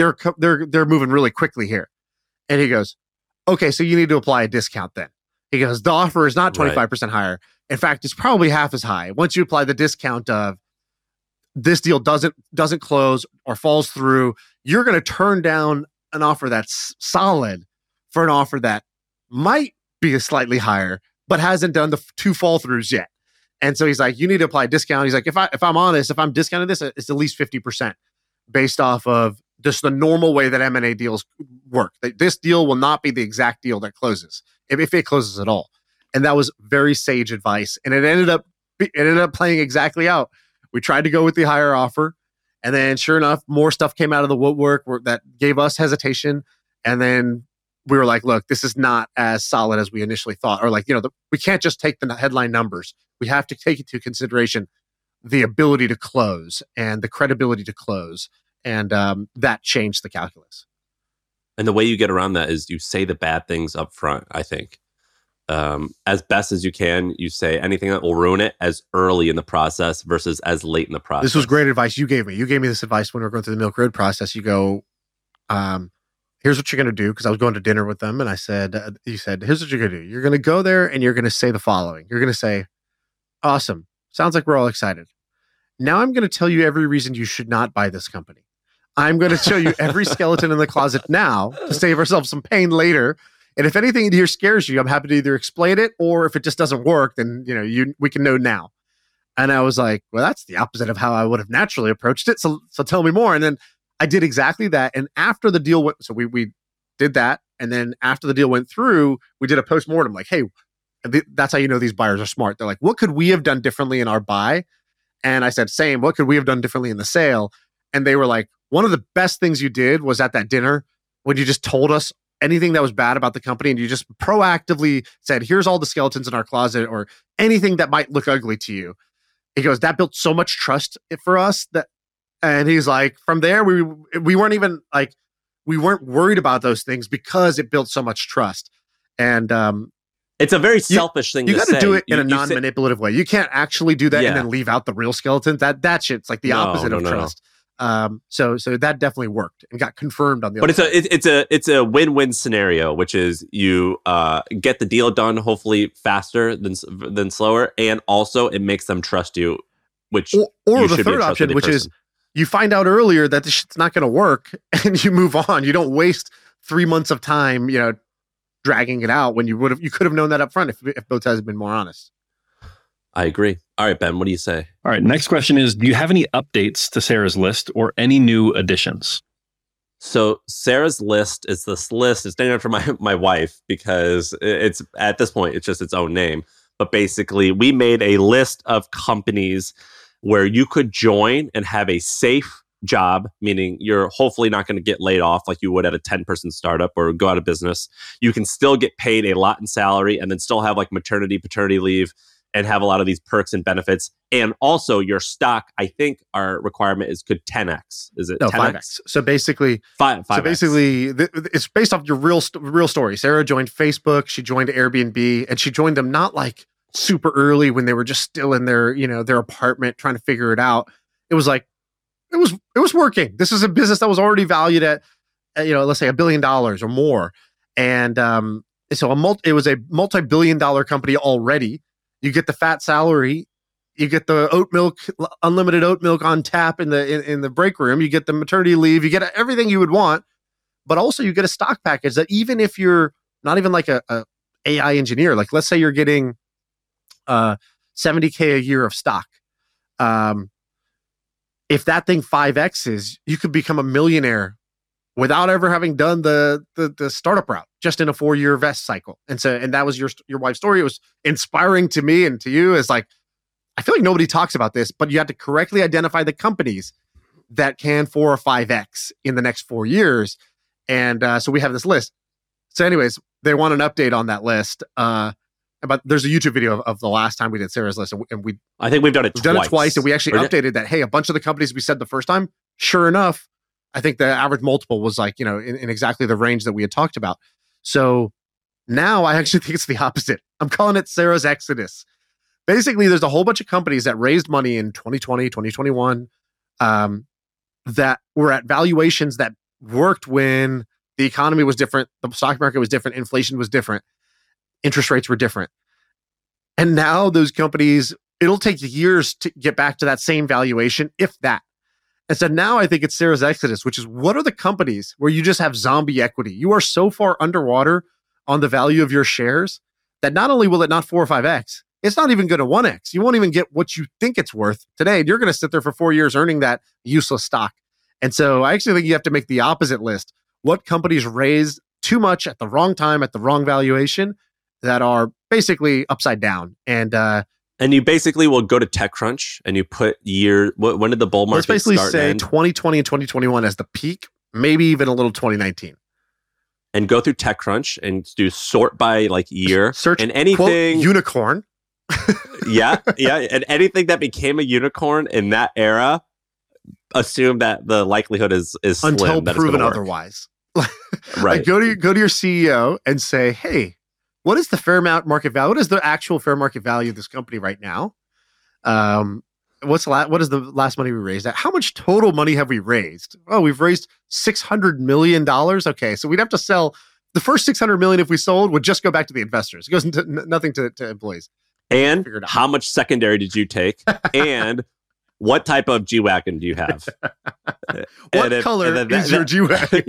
moving really quickly here. And he goes, okay, so you need to apply a discount then. He goes, the offer is not 25% higher. In fact, it's probably half as high. Once you apply the discount of this deal doesn't close or falls through, you're going to turn down an offer that's solid for an offer that might be slightly higher, but hasn't done the two fall throughs yet. And so he's like, you need to apply a discount. He's like, if I'm honest, if I'm discounting this, it's at least 50% based off of just the normal way that M&A deals work. This deal will not be the exact deal that closes, if it closes at all. And that was very sage advice. And it ended up playing exactly out. We tried to go with the higher offer. And then sure enough, more stuff came out of the woodwork that gave us hesitation. And then we were like, look, this is not as solid as we initially thought. Or we can't just take the headline numbers. We have to take into consideration the ability to close and the credibility to close. And that changed the calculus. And the way you get around that is you say the bad things up front, I think. As best as you can, you say anything that will ruin it as early in the process versus as late in the process. This was great advice you gave me. You gave me this advice when we were going through the Milk Road process. You go, here's what you're going to do, because I was going to dinner with them, and I said, you said, here's what you're going to do. You're going to go there, and you're going to say the following. You're going to say, awesome. Sounds like we're all excited. Now I'm going to tell you every reason you should not buy this company. I'm going to show you every skeleton in the closet now to save ourselves some pain later. And if anything in here scares you, I'm happy to either explain it, or if it just doesn't work, then we can know now. And I was like, well, that's the opposite of how I would have naturally approached it. So tell me more. And then I did exactly that. And after the deal went, so we did that. And then after the deal went through, we did a postmortem. Like, hey, that's how you know these buyers are smart. They're like, what could we have done differently in our buy? And I said, same. What could we have done differently in the sale? And they were like, one of the best things you did was at that dinner when you just told us anything that was bad about the company, and you just proactively said, here's all the skeletons in our closet, or anything that might look ugly to you. He goes, that built so much trust for us and he's like, from there, we weren't even like, we weren't worried about those things because it built so much trust. And it's a very selfish thing to say. You got to do it in a non-manipulative way. You can't actually do that and then leave out the real skeleton. That shit's like the opposite of trust. So that definitely worked and got confirmed on the other side. It's a win-win scenario, which is you get the deal done hopefully faster than slower, and also it makes them trust you, which or the third option, which is you find out earlier that this shit's not going to work and you move on. You don't waste 3 months of time, dragging it out when you could have known that up front if both sides had been more honest. I agree. All right, Ben, what do you say? All right, next question is, do you have any updates to Sarah's list or any new additions? So Sarah's list is named after my wife, because it's at this point, it's just its own name. But basically, we made a list of companies where you could join and have a safe job, meaning you're hopefully not going to get laid off like you would at a 10-person startup or go out of business. You can still get paid a lot in salary and then still have like maternity, paternity leave, and have a lot of these perks and benefits. And also your stock, I think our requirement is could 10x. Is it 10x? 5x. So basically, 5x. So basically, it's based off your real story. Sarah joined Facebook. She joined Airbnb, and she joined them not like super early when they were just still in their apartment trying to figure it out. It was like, it was working. This is a business that was already valued at, let's say $1 billion or more. And so it was a multi-billion-dollar company already. You get the fat salary, you get the oat milk, unlimited oat milk on tap in the break room. You get the maternity leave, you get everything you would want. but also you get a stock package that even if you're not even like a AI engineer, like let's say you're getting $70K a year of stock. If that thing 5X's, you could become a millionaire without ever having done the startup route, just in a 4-year vest cycle. And that was your wife's story. It was inspiring to me and to you. It's like, I feel like nobody talks about this, but you have to correctly identify the companies that can 4 or 5X in the next 4 years. And so we have this list. So anyways, they want an update on that list. But there's a YouTube video of the last time we did Sarah's list, and I think we've done it twice, and we actually updated that. Hey, a bunch of the companies we said the first time, sure enough, I think the average multiple was like, in exactly the range that we had talked about. So now I actually think it's the opposite. I'm calling it Sarah's Exodus. Basically, there's a whole bunch of companies that raised money in 2020, 2021, that were at valuations that worked when the economy was different, the stock market was different, inflation was different, interest rates were different. And now those companies, it'll take years to get back to that same valuation, if that. And so now I think it's Sarah's Exodus, which is, what are the companies where you just have zombie equity? You are so far underwater on the value of your shares that not only will it not 4 or 5X, it's not even going to 1X. You won't even get what you think it's worth today. You're going to sit there for 4 years earning that useless stock. And so I actually think you have to make the opposite list. What companies raised too much at the wrong time, at the wrong valuation, that are basically upside down. And you basically will go to TechCrunch and you put when did the bull market start? Let's basically say 2020 and 2021 as the peak, maybe even a little 2019. And go through TechCrunch and do sort by like year. Search and anything quote, unicorn. yeah. And anything that became a unicorn in that era, assume that the likelihood is slim until that proven it's otherwise. Right. Like go to your CEO and say, hey, what is the fair market value? What is the actual fair market value of this company right now? What is the last money we raised at? How much total money have we raised? Oh, we've raised $600 million. Okay, so we'd have to sell the first $600 million. If we sold, would just go back to the investors. It goes into nothing to employees. And how much secondary did you take? And what type of G-Wagon do you have? What color is your G-Wagon?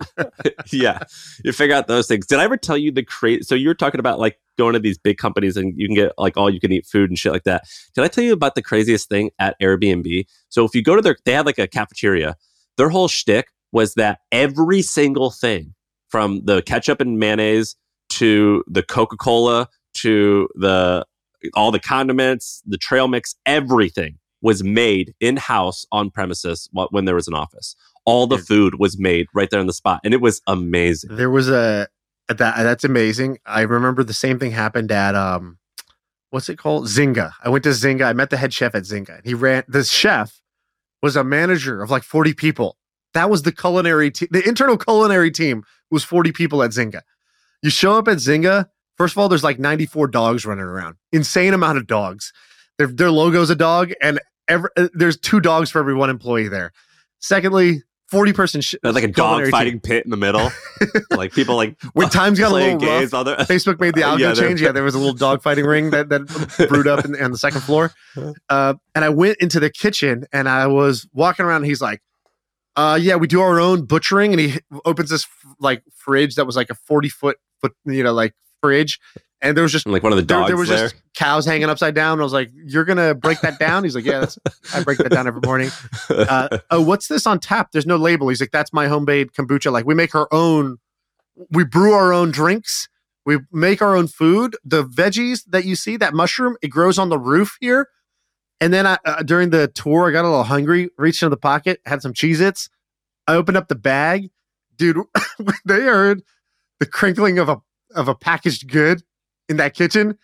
Yeah. You figure out those things. Did I ever tell you so you were talking about like going to these big companies and you can get like all you can eat food and shit like that. Did I tell you about the craziest thing at Airbnb? So if you go to they have like a cafeteria. Their whole shtick was that every single thing, from the ketchup and mayonnaise to the Coca-Cola to all the condiments, the trail mix, everything was made in-house on premises when there was an office. All the food was made right there on the spot. And it was amazing. There was that's amazing. I remember the same thing happened at, what's it called? Zynga. I went to Zynga. I met the head chef at Zynga. The chef was a manager of like 40 people. That was the culinary team. The internal culinary team was 40 people at Zynga. You show up at Zynga, first of all, there's like 94 dogs running around. Insane amount of dogs. Their logo's a dog, and there's 2 dogs for every 1 employee there. Secondly, 40-person there's like a dog fighting pit in the middle. Like people like when times got a little rough, Facebook made the algo change. Yeah, there was a little dog fighting ring that brewed up on the second floor. And I went into the kitchen and I was walking around and he's like, yeah, we do our own butchering. And he opens this like fridge that was like a 40-foot like fridge. And there was just like one of the dogs there was just cows hanging upside down. And I was like, you're going to break that down? He's like, yeah, I break that down every morning. Oh, what's this on tap? There's no label. He's like, that's my homemade kombucha. Like we make our own, we brew our own drinks. We make our own food. The veggies that you see, that mushroom, it grows on the roof here. And then during the tour, I got a little hungry, reached into the pocket, had some Cheez-Its. I opened up the bag. Dude, they heard the crinkling of a packaged good in that kitchen.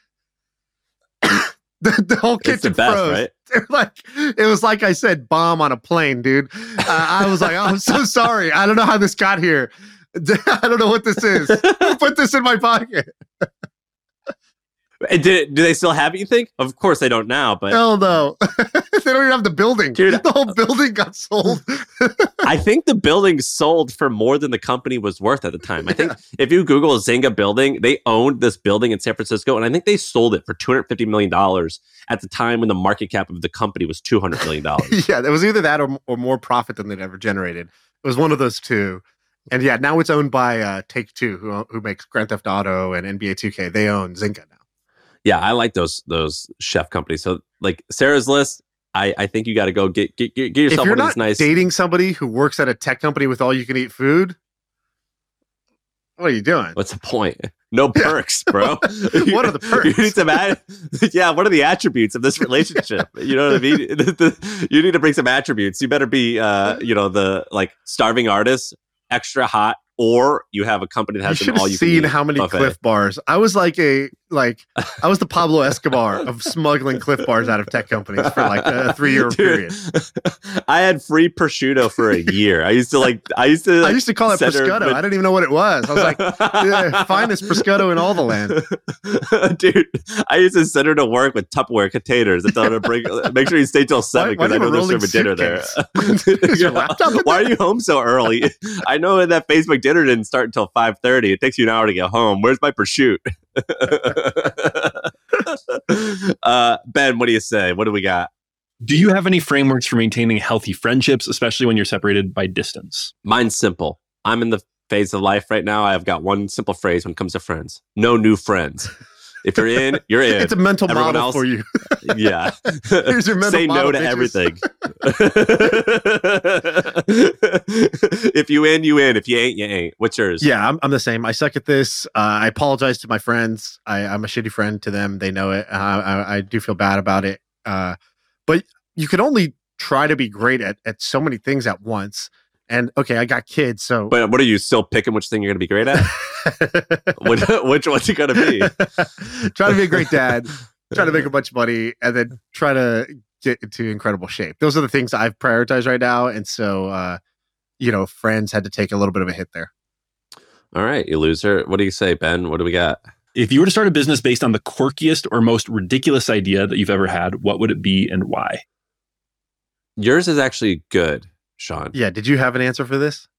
the whole kitchen it's the best, froze. Right? It was like I said, bomb on a plane, dude. I was like, oh, I'm so sorry. I don't know how this got here. I don't know what this is. Who put this in my pocket? Do they still have it, you think? Of course they don't now, but... Hell no. They don't even have the building. Dude, the whole building got sold. I think the building sold for more than the company was worth at the time. I think if you Google Zynga building, they owned this building in San Francisco, and I think they sold it for $250 million at the time when the market cap of the company was $200 million. Yeah, it was either that or more profit than they'd ever generated. It was one of those two. And yeah, now it's owned by Take-Two, who makes Grand Theft Auto and NBA 2K. They own Zynga now. Yeah, I like those chef companies. So like Sarah's list, I think you got to go get yourself one of these nice. If you're not dating somebody who works at a tech company with all you can eat food, what are you doing? What's the point? No perks, bro. What are the perks? You need some yeah, what are the attributes of this relationship? You know what I mean? You need to bring some attributes. You better be the like starving artist, extra hot, or you have a company that has an all you can eat. You should have seen how many buffet. Cliff Bars. I was I was the Pablo Escobar of smuggling Cliff Bars out of tech companies for like a 3-year period. I had free prosciutto for a year. I used to call it prosciutto. I didn't even know what it was. I was like, yeah, finest prosciutto in all the land. Dude, I used to send her to work with Tupperware containers and tell her to make sure you stay till 7 because I know they're serving dinner there. Why are you home so early? I know that Facebook dinner didn't start until 5:30. It takes you an hour to get home. Where's my prosciutto? Ben, what do you say? What do we got? Do you have any frameworks for maintaining healthy friendships, especially when you're separated by distance? Mine's simple. I'm in the phase of life right now. I've got one simple phrase when it comes to friends: no new friends. If you're in, you're in. It's a mental Everyone model else, for you. Yeah. Here's your mental Say model, no to bitches. everything. If you in, you in. If you ain't, you ain't. What's yours? Yeah, I'm the same. I suck at this. I apologize to my friends. I'm a shitty friend to them. They know it. I do feel bad about it. But you can only try to be great at so many things at once. And okay, I got kids, so. But what are you still picking? Which thing you're going to be great at? Which one's you going to be? Try to be a great dad. Try to make a bunch of money, and then try to get into incredible shape. Those are the things I've prioritized right now, and so friends had to take a little bit of a hit there. All right, you loser. What do you say, Ben? What do we got? If you were to start a business based on the quirkiest or most ridiculous idea that you've ever had, what would it be and why? Yours is actually good, Sean. Yeah. Did you have an answer for this?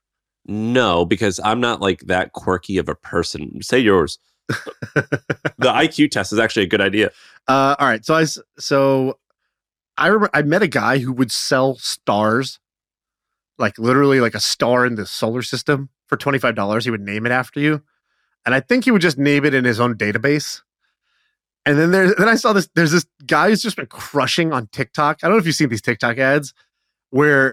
No, because I'm not like that quirky of a person. Say yours. The IQ test is actually a good idea. All right. So I remember I met a guy who would sell stars, like literally like a star in the solar system for $25. He would name it after you. And I think he would just name it in his own database. And then I saw there's this guy who's just been crushing on TikTok. I don't know if you've seen these TikTok ads where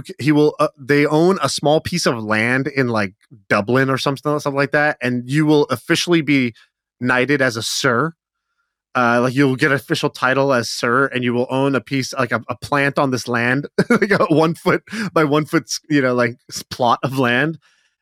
they own a small piece of land in like Dublin or something like that, and you will officially be knighted as a sir. Like you'll get an official title as sir, and you will own a piece, like a plant on this land, like a 1 foot by 1 foot, like plot of land.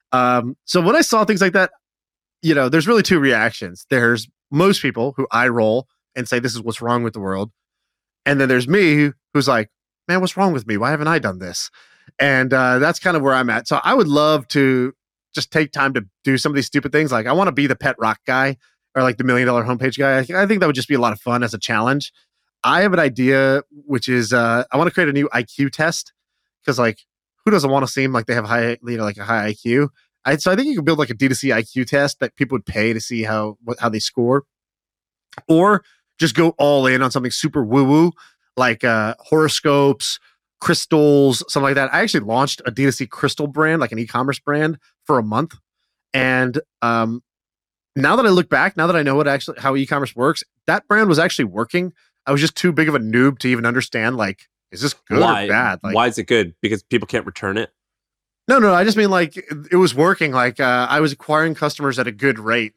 So when I saw things like that, there's really two reactions. There's most people who eye roll and say this is what's wrong with the world, and then there's me who's like, man, what's wrong with me? Why haven't I done this? And that's kind of where I'm at. So I would love to just take time to do some of these stupid things. Like I want to be the pet rock guy or like the $1 million homepage guy. I think that would just be a lot of fun as a challenge. I have an idea, which is I want to create a new IQ test because like who doesn't want to seem like they have high IQ? So I think you could build like a D2C IQ test that people would pay to see how they score, or just go all in on something super woo woo like horoscopes, crystals, something like that. I actually launched a D2C crystal brand, like an e-commerce brand, for a month. And now that I look back, now that I know how e-commerce works, that brand was actually working. I was just too big of a noob to even understand, like, is this good or bad? Like, why is it good? Because people can't return it? No. I just mean like it was working. Like I was acquiring customers at a good rate.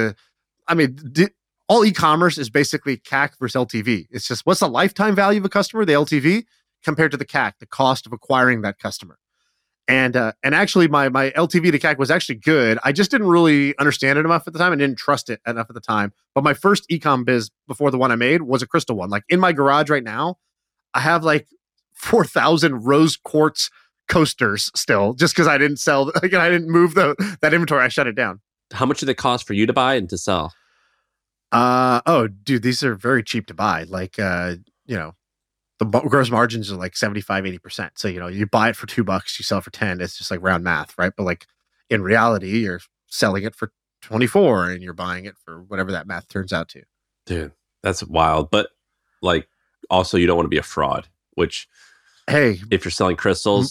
All e-commerce is basically CAC versus LTV. It's just what's the lifetime value of a customer, the LTV, compared to the CAC, the cost of acquiring that customer. And actually, my LTV to CAC was actually good. I just didn't really understand it enough at the time and didn't trust it enough at the time. But my first e-com biz before the one I made was a crystal one. Like in my garage right now, I have like 4,000 rose quartz coasters still, just because I didn't sell. Like I didn't move that inventory. I shut it down. How much did it cost for you to buy and to sell? Dude, these are very cheap to buy. Like, the gross margins are like 75-80%. So, you buy it for $2, you sell it for 10. It's just like round math, right? But like in reality, you're selling it for 24 and you're buying it for whatever that math turns out to. Dude, that's wild. But like, also you don't want to be a fraud, which, hey, if you're selling crystals,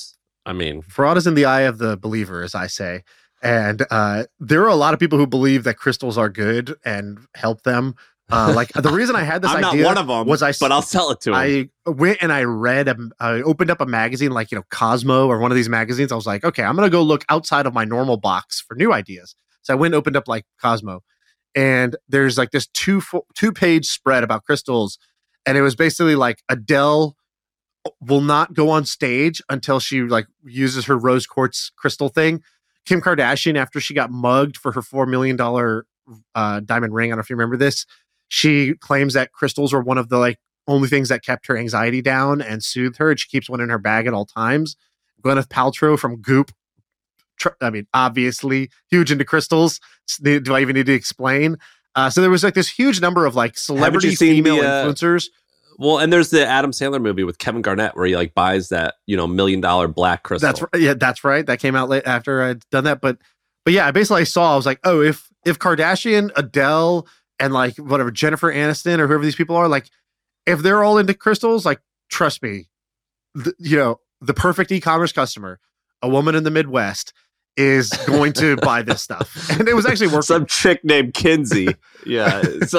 I mean, fraud is in the eye of the believer, as I say. And there are a lot of people who believe that crystals are good and help them. Like the reason I had this I'm idea not one of them, was but I'll sell it to him. I went and I read, I opened up a magazine like, Cosmo or one of these magazines. I was like, okay, I'm going to go look outside of my normal box for new ideas. So I went and opened up like Cosmo, and there's like this two-page spread about crystals. And it was basically like Adele will not go on stage until she like uses her rose quartz crystal thing. Kim Kardashian, after she got mugged for her $4 million diamond ring, I don't know if you remember this, she claims that crystals were one of the like only things that kept her anxiety down and soothed her. And she keeps one in her bag at all times. Gwyneth Paltrow from Goop, obviously huge into crystals. Do I even need to explain? So there was like this huge number of like celebrity female influencers. Well, and there's the Adam Sandler movie with Kevin Garnett where he like buys that, $1 million black crystal. That's right. Yeah, that's right. That came out late after I'd done that. But yeah, I basically saw, I was like, oh, if Kardashian, Adele, and like whatever, Jennifer Aniston or whoever these people are, like if they're all into crystals, like trust me, the perfect e-commerce customer, a woman in the Midwest, is going to buy this stuff. And it was actually working. Some chick named Kinsey. Yeah.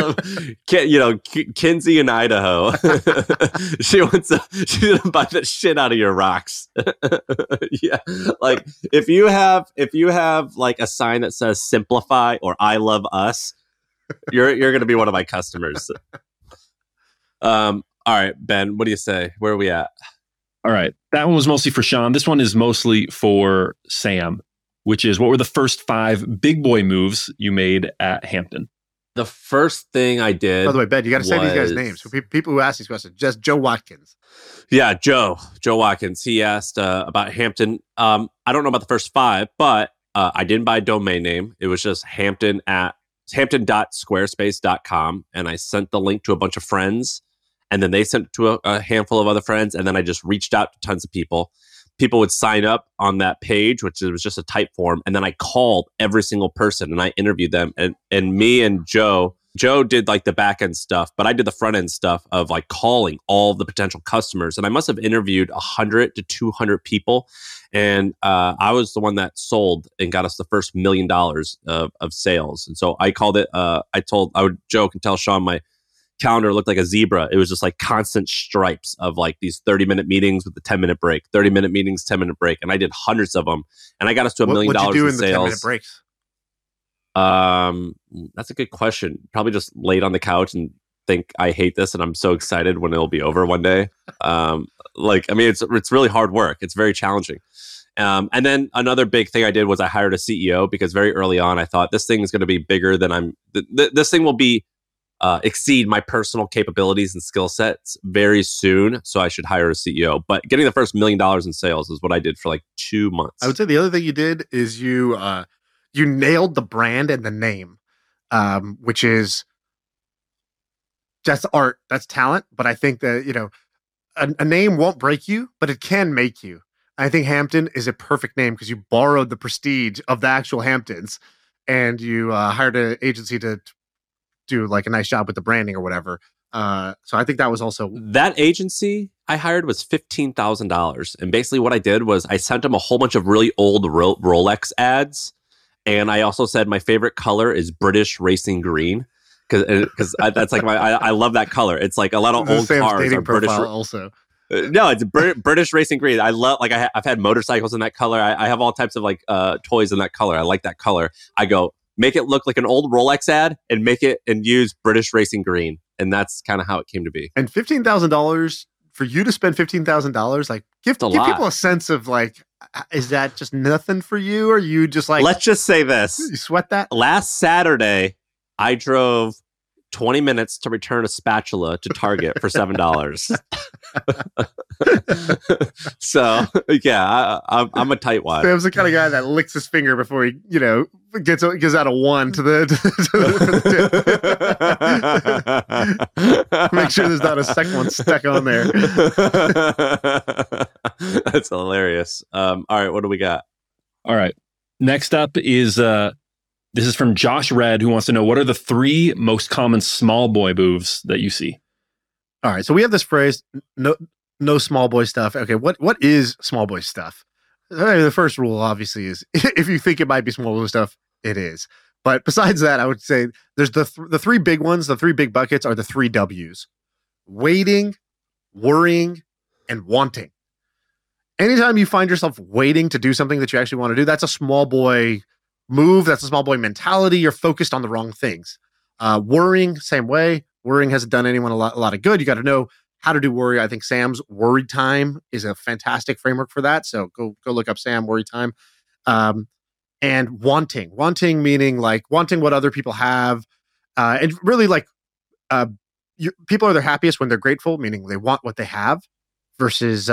Kinsey in Idaho. She's gonna buy the shit out of your rocks. Yeah. Like if you have like a sign that says simplify or I love us, you're gonna be one of my customers. All right, Ben, what do you say? Where are we at? All right. That one was mostly for Sean. This one is mostly for Sam, which is, what were the first 5 big boy moves you made at Hampton? The first thing I did. By the way, Ben, you got to say these guys' names. For people who ask these questions, just Joe Watkins. Yeah, Joe Watkins. He asked about Hampton. I don't know about the first 5, but I didn't buy a domain name. It was just hampton.squarespace.com. And I sent the link to a bunch of friends. And then they sent it to a handful of other friends. And then I just reached out to tons of people. People would sign up on that page, which was just a type form. And then I called every single person and I interviewed them. And me and Joe did like the back end stuff, but I did the front end stuff of like calling all the potential customers. And I must have interviewed 100 to 200 people. And I was the one that sold and got us the first $1 million of sales. And so I called it, I would joke and tell Sean my calendar looked like a zebra. It was just like constant stripes of like these 30-minute meetings with the 10-minute break, 30-minute meetings, 10-minute break. And I did hundreds of them. And I got us to $1 million in sales. What'd you do in the 10-minute breaks? That's a good question. Probably just laid on the couch and think I hate this and I'm so excited when it'll be over one day. It's really hard work. It's very challenging. And then another big thing I did was I hired a CEO because very early on I thought this thing is going to be bigger than this thing will be exceed my personal capabilities and skill sets very soon. So I should hire a CEO. But getting the first $1 million in sales is what I did for like 2 months. I would say the other thing you did is you nailed the brand and the name, which is just art. That's talent. But I think that, a name won't break you, but it can make you. I think Hampton is a perfect name because you borrowed the prestige of the actual Hamptons and you hired an agency to do like a nice job with the branding or whatever. So I think that was also... That agency I hired was $15,000. And basically what I did was I sent them a whole bunch of really old Rolex ads. And I also said my favorite color is British racing green. Because that's like I love that color. It's like a lot of old cars are British. Also. No, it's British racing green. I love, like, I've had motorcycles in that color. I have all types of like toys in that color. I like that color. I go, make it look like an old Rolex ad and make it and use British racing green. And that's kind of how it came to be. And $15,000 for you to spend $15,000, like give people a sense of like, is that just nothing for you? Or you just like, let's just say this. You sweat that? Last Saturday, I drove 20 minutes to return a spatula to Target for $7. So yeah, I'm a tightwad. Sam's the kind of guy that licks his finger before he, gives out a 1 to the tip. Make sure there's not a second one stuck on there. That's hilarious. All right, what do we got? All right, next up is this is from Josh Red, who wants to know, what are the 3 most common small boy moves that you see? All right, so we have this phrase, no small boy stuff. Okay, what is small boy stuff? The first rule, obviously, is if you think it might be small blue stuff, it is. But besides that, I would say there's the three big ones. The three big buckets are the three W's: waiting, worrying, and wanting. Anytime you find yourself waiting to do something that you actually want to do, that's a small boy move. That's a small boy mentality. You're focused on the wrong things. Worrying, same way. Worrying hasn't done anyone a lot of good. You got to know how to do worry. I think Sam's Worry Time is a fantastic framework for that. So go look up Sam Worry Time. And wanting meaning like wanting what other people have, and really like people are their happiest when they're grateful, meaning they want what they have, versus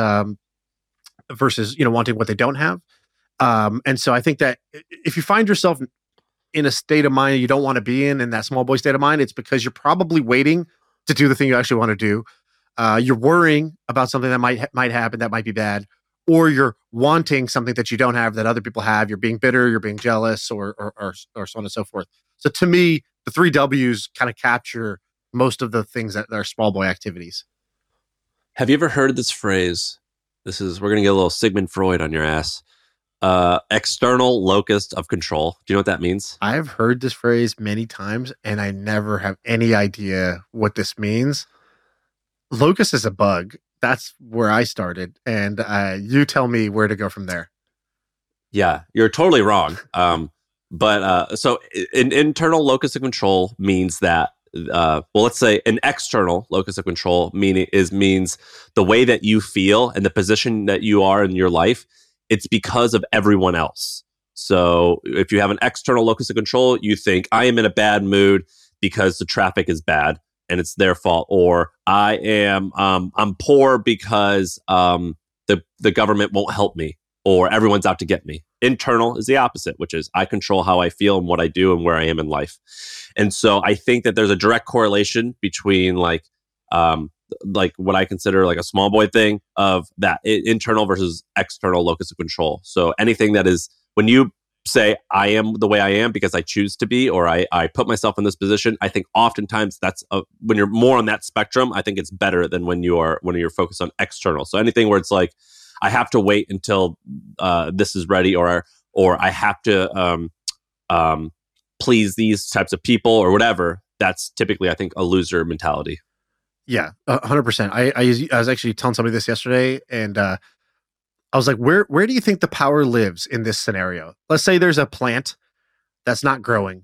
wanting what they don't have. And so I think that if you find yourself in a state of mind you don't want to be in that small boy state of mind, it's because you're probably waiting to do the thing you actually want to do. You're worrying about something that might happen that might be bad, or you're wanting something that you don't have that other people have. You're being bitter, you're being jealous, or so on and so forth. So to me, the three W's kind of capture most of the things that are small boy activities. Have you ever heard this phrase? We're going to get a little Sigmund Freud on your ass. External locus of control. Do you know what that means? I've heard this phrase many times, and I never have any idea what this means. Locus is a bug. That's where I started, and you tell me where to go from there. Yeah, you're totally wrong. So an internal locus of control means that, let's say an external locus of control means the way that you feel and the position that you are in your life. It's because of everyone else. So if you have an external locus of control, you think, I am in a bad mood because the traffic is bad and it's their fault. Or I'm poor because the government won't help me, or everyone's out to get me. Internal is the opposite, which is I control how I feel and what I do and where I am in life. And so I think that there's a direct correlation between like what I consider like a small boy thing of that internal versus external locus of control. So anything that is, when you say I am the way I am because I choose to be, or I put myself in this position, I think oftentimes that's when you're more on that spectrum, I think it's better than when you're focused on external. So anything where it's like, I have to wait until this is ready, or I have to please these types of people or whatever, that's typically, I think, a loser mentality. Yeah, 100%. I was actually telling somebody this yesterday, and I was like, where do you think the power lives in this scenario? Let's say there's a plant that's not growing.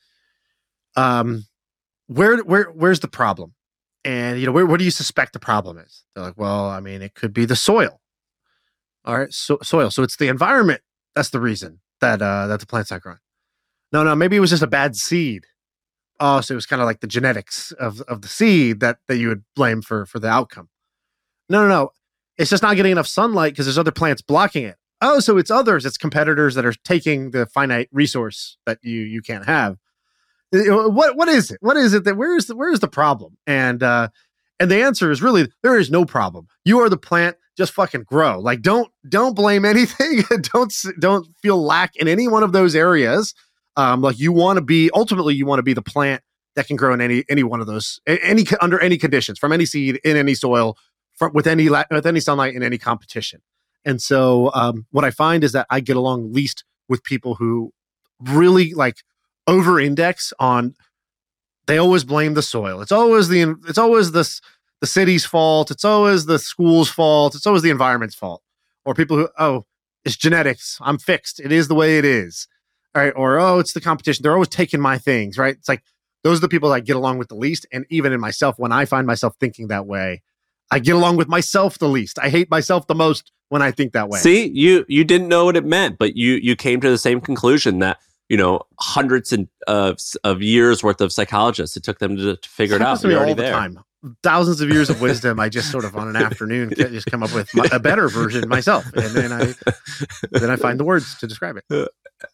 Where's the problem? And where do you suspect the problem is? They're like, well, I mean, it could be the soil. All right, soil. So it's the environment. That's the reason that the plant's not growing. No, maybe it was just a bad seed. Oh, so it was kind of like the genetics of the seed that you would blame for the outcome. No. It's just not getting enough sunlight because there's other plants blocking it. Oh, so it's others. It's competitors that are taking the finite resource that you can't have. What is it? What is it that where is the problem? And the answer is really there is no problem. You are the plant. Just fucking grow. Like don't blame anything. don't feel lack in any one of those areas. Like you want to be the plant that can grow in any one of those, under any conditions, from any seed in any soil, with any sunlight in any competition. And so what I find is that I get along least with people who really like over-index on. They always blame the soil. It's always the city's fault. It's always the school's fault. It's always the environment's fault. Or people who, it's genetics. I'm fixed. It is the way it is. All right. Or, it's the competition. They're always taking my things, right? It's like, those are the people I get along with the least. And even in myself, when I find myself thinking that way, I get along with myself the least. I hate myself the most when I think that way. See, you didn't know what it meant, but you came to the same conclusion that, hundreds of years worth of psychologists, it took them to figure it out. You're already there. Time. Thousands of years of wisdom. I just sort of on an afternoon just come up with a better version myself, and then I find the words to describe it.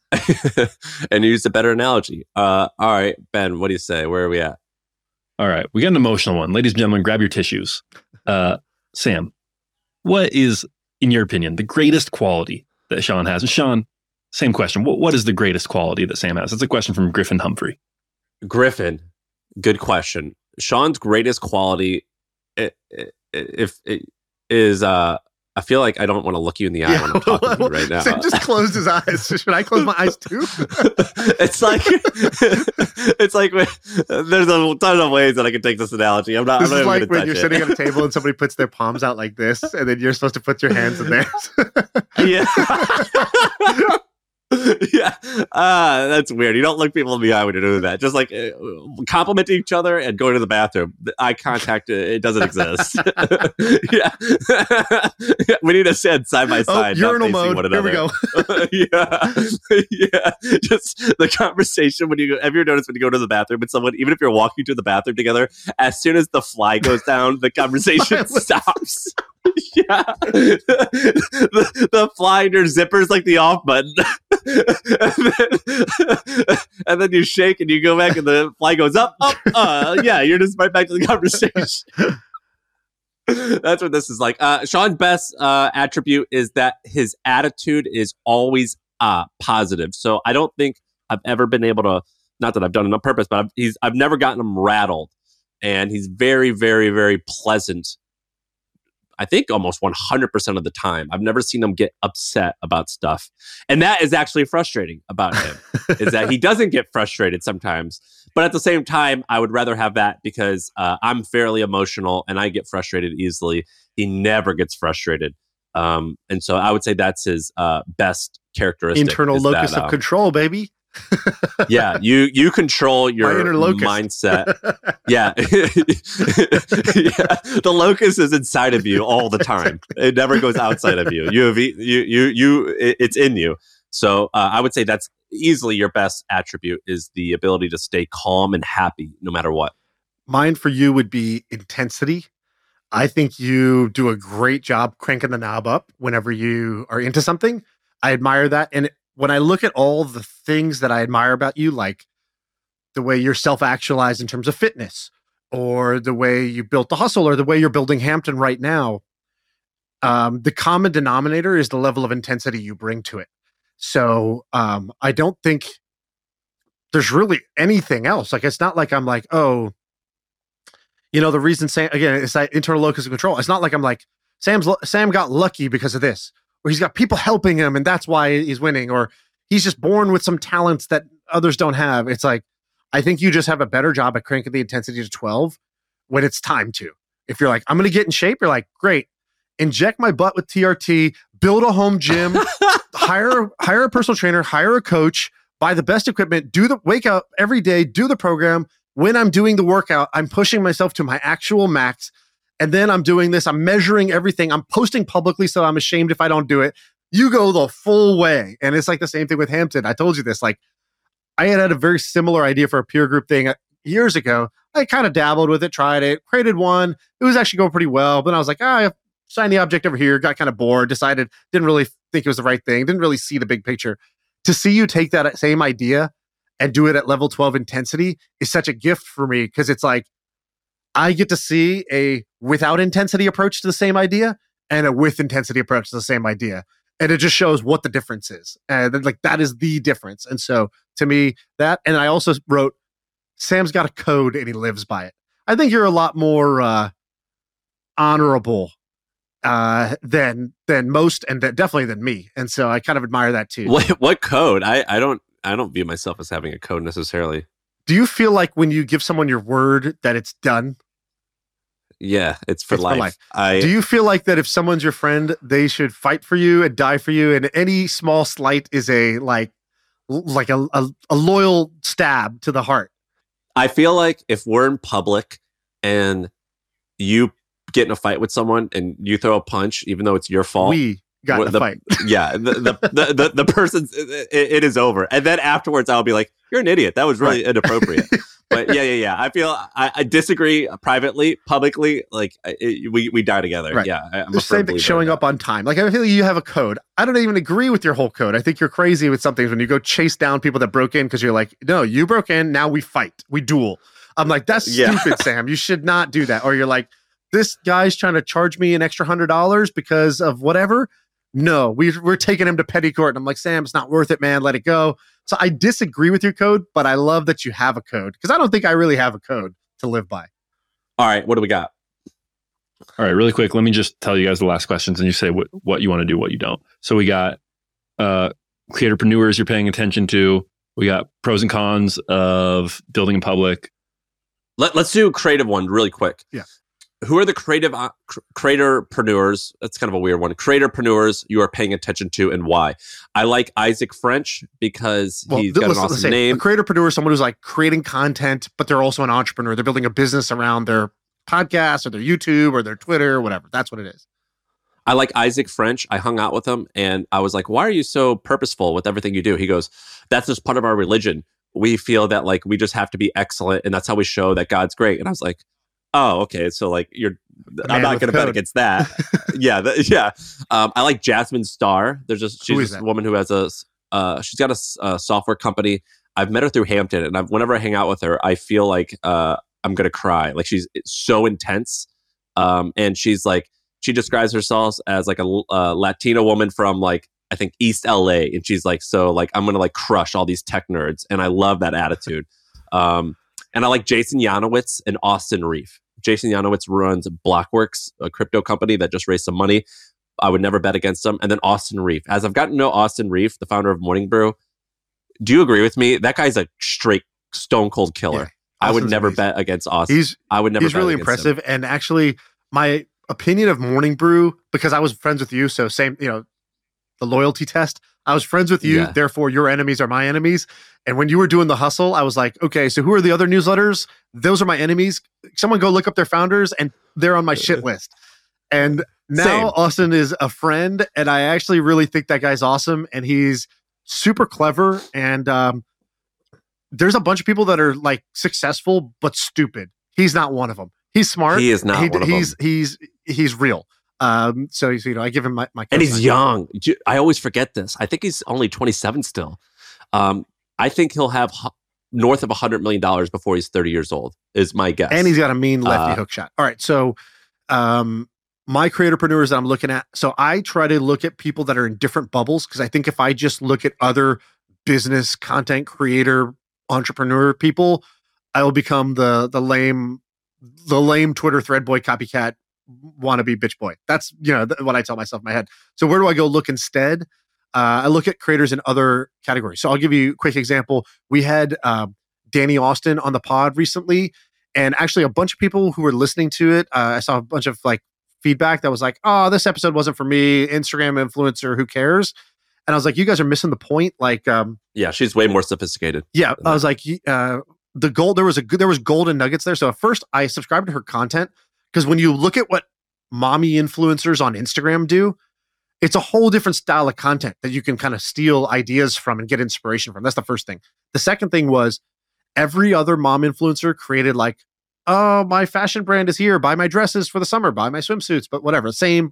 And use a better analogy. All right, Ben, what do you say? Where are we at? All right, we got an emotional one, ladies and gentlemen. Grab your tissues. Sam, what is, in your opinion, the greatest quality that Sean has? And Sean, same question. What is the greatest quality that Sam has? That's a question from Griffin Humphrey. Griffin, good question. Sean's greatest quality is I feel like I don't want to look you in the eye when I'm talking to you right now. Sam just closed his eyes. Should I close my eyes too? It's like there's a ton of ways that I can take this analogy. I'm not. This I'm is not like even when gonna you're touch sitting at a table and somebody puts their palms out like this, and then you're supposed to put your hands in theirs. Yeah. Yeah. That's weird. You don't look people in the eye when you're doing that. Just like complimenting each other and going to the bathroom. The eye contact, it doesn't exist. Yeah. We need to stand side by side. Urinal mode. Here we go. Yeah. Yeah. Just the conversation when you go, have you ever noticed when you go to the bathroom with someone, even if you're walking to the bathroom together, as soon as the fly goes down, the conversation stops. Yeah. The fly in your zipper is like the off button. and then you shake and you go back and the fly goes up. Yeah, you're just right back to the conversation. That's what this is like. Sean's best attribute is that his attitude is always positive. So I don't think I've ever been able to, not that I've done it on purpose, but I've never gotten him rattled. And he's very, very, very pleasant. I think almost 100% of the time. I've never seen him get upset about stuff. And that is actually frustrating about him, is that he doesn't get frustrated sometimes. But at the same time, I would rather have that because I'm fairly emotional and I get frustrated easily. He never gets frustrated. And so I would say that's his best characteristic. Internal locus of control, baby. Yeah, you control your mindset. Yeah. Yeah, the locus is inside of you all the time. It never goes outside of you. It's in you. So I would say that's easily your best attribute is the ability to stay calm and happy no matter what. Mine for you would be intensity. I think you do a great job cranking the knob up whenever you are into something. I admire that. And when I look at all the things that I admire about you, like the way you're self-actualized in terms of fitness, or the way you built the hustle, or the way you're building Hampton right now, the common denominator is the level of intensity you bring to it. So I don't think there's really anything else. Like, it's not like I'm like, oh, the reason Sam, again, it's that internal locus of control. It's not like I'm like, Sam got lucky because of this, or he's got people helping him and that's why he's winning, or he's just born with some talents that others don't have. It's like, I think you just have a better job at cranking the intensity to 12 when it's time to. If you're like, I'm going to get in shape, you're like, great, inject my butt with TRT, build a home gym, hire a personal trainer, hire a coach, buy the best equipment, wake up every day, do the program. When I'm doing the workout, I'm pushing myself to my actual max. And then I'm doing this, I'm measuring everything. I'm posting publicly, so I'm ashamed if I don't do it. You go the full way. And it's like the same thing with Hampton. I told you this, like, I had a very similar idea for a peer group thing years ago. I kind of dabbled with it, tried it, created one. It was actually going pretty well. But I was like, shiny object over here, got kind of bored, decided, didn't really think it was the right thing, didn't really see the big picture. To see you take that same idea and do it at level 12 intensity is such a gift for me, because it's like, I get to see a without intensity approach to the same idea and a with intensity approach to the same idea. And it just shows what the difference is. And like, that is the difference. And so to me, that, and I also wrote, Sam's got a code and he lives by it. I think you're a lot more honorable than most, and definitely than me. And so I kind of admire that too. What code? I don't view myself as having a code necessarily. Do you feel like when you give someone your word that it's done? Yeah, it's for life. Do you feel like that if someone's your friend, they should fight for you and die for you, and any small slight is a loyal stab to the heart? I feel like if we're in public and you get in a fight with someone and you throw a punch, even though it's your fault, we got in a fight. Yeah, the person's it is over, and then afterwards I'll be like, "You're an idiot. That was really inappropriate." But yeah. I feel I disagree privately, publicly. Like we die together. Right. Yeah, I'm the same thing. Showing up on time. Like, I feel like you have a code. I don't even agree with your whole code. I think you're crazy with some things when you go chase down people that broke in because you're like, no, you broke in. Now we fight. We duel. I'm like, that's stupid, Sam. You should not do that. Or you're like, this guy's trying to charge me an extra $100 because of whatever. No, we're taking him to petty court. And I'm like, Sam, it's not worth it, man. Let it go. So I disagree with your code, but I love that you have a code, because I don't think I really have a code to live by. All right, what do we got? All right, really quick. Let me just tell you guys the last questions, and you say what you want to do, what you don't. So we got creatorpreneurs you're paying attention to. We got pros and cons of building in public. Let's do a creative one really quick. Yeah. Who are the creatorpreneurs? That's kind of a weird one. Creatorpreneurs you are paying attention to and why? I like Isaac French because he's got an awesome name. A creatorpreneur is someone who's like creating content, but they're also an entrepreneur. They're building a business around their podcast or their YouTube or their Twitter or whatever. That's what it is. I like Isaac French. I hung out with him and I was like, why are you so purposeful with everything you do? He goes, that's just part of our religion. We feel that like we just have to be excellent and that's how we show that God's great. And I was like, oh, okay. So like I'm not going to bet against that. Yeah. I like Jasmine Star. She's a woman who has she's got a software company. I've met her through Hampton and whenever I hang out with her, I feel like I'm going to cry. Like she's so intense. And she's like, she describes herself as like a Latina woman from like, I think East LA. And she's like, so like, I'm going to like crush all these tech nerds. And I love that attitude. And I like Jason Yanowitz and Austin Reef. Jason Yanowitz runs Blockworks, a crypto company that just raised some money. I would never bet against them. And then Austin Reef. As I've gotten to know Austin Reef, the founder of Morning Brew, do you agree with me? That guy's a straight stone cold killer. Yeah, I would never bet against Austin. He's really impressive. And actually, my opinion of Morning Brew, because I was friends with you, so same, the loyalty test. I was friends with you, therefore your enemies are my enemies. And when you were doing the hustle, I was like, okay, so who are the other newsletters? Those are my enemies. Someone go look up their founders and they're on my shit list. And now Austin is a friend and I actually really think that guy's awesome and he's super clever. And there's a bunch of people that are like successful, but stupid. He's not one of them. He's smart. He is not one of them. He's real. So I give him my and he's young. I always forget this. I think he's only 27 still. I think he'll have north of $100 million before he's 30 years old, is my guess. And he's got a mean lefty hook shot. All right. So my creatorpreneurs that I'm looking at, so I try to look at people that are in different bubbles because I think if I just look at other business content creator entrepreneur people, I will become the lame Twitter thread boy copycat wannabe bitch boy. That's what I tell myself in my head. So where do I go look instead? I look at creators in other categories. So I'll give you a quick example. We had Danny Austin on the pod recently, and actually a bunch of people who were listening to it, I saw a bunch of like feedback that was like, oh, this episode wasn't for me, Instagram influencer, who cares? And I was like, you guys are missing the point. Like, yeah, she's way more sophisticated. Yeah, I was like, the gold, there was golden nuggets there. So at first I subscribed to her content because when you look at what mommy influencers on Instagram do, it's a whole different style of content that you can kind of steal ideas from and get inspiration from. That's the first thing. The second thing was every other mom influencer created like, oh, my fashion brand is here. Buy my dresses for the summer. Buy my swimsuits. But whatever. Same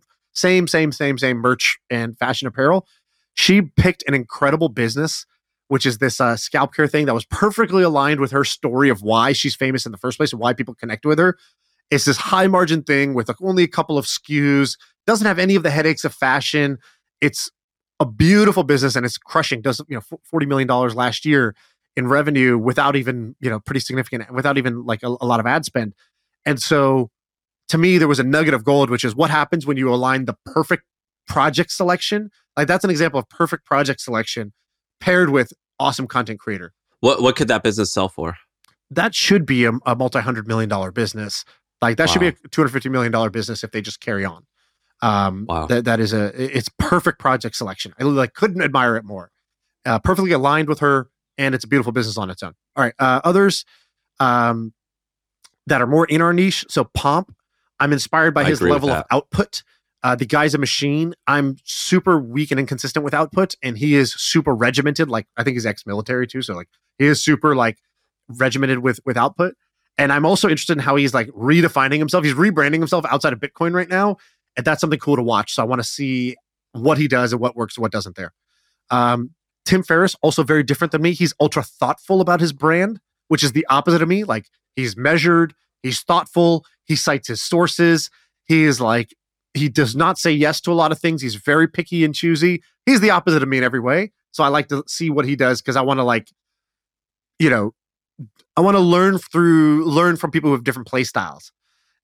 merch and fashion apparel. She picked an incredible business, which is this scalp care thing that was perfectly aligned with her story of why she's famous in the first place and why people connect with her. It's this high margin thing with only a couple of SKUs, doesn't have any of the headaches of fashion. It's a beautiful business and it's crushing. Does $40 million last year in revenue without even, pretty significant, without even like a lot of ad spend. And so to me, there was a nugget of gold, which is what happens when you align the perfect project selection. Like that's an example of perfect project selection paired with awesome content creator. What could that business sell for? That should be a multi-$100 million business. Like that should be a $250 million business if they just carry on. Wow. That is it's perfect project selection. I couldn't admire it more. Perfectly aligned with her, and it's a beautiful business on its own. All right, others that are more in our niche. So Pomp, I'm inspired by his level of output. The guy's a machine. I'm super weak and inconsistent with output, and he is super regimented. Like I think he's ex-military too, so like he is super like regimented with output. And I'm also interested in how he's like redefining himself. He's rebranding himself outside of Bitcoin right now. And that's something cool to watch. So I want to see what he does and what works and what doesn't there. Tim Ferriss, also very different than me. He's ultra thoughtful about his brand, which is the opposite of me. Like he's measured, he's thoughtful, he cites his sources. He is like, he does not say yes to a lot of things. He's very picky and choosy. He's the opposite of me in every way. So I like to see what he does because I want to I want to learn from people who have different play styles.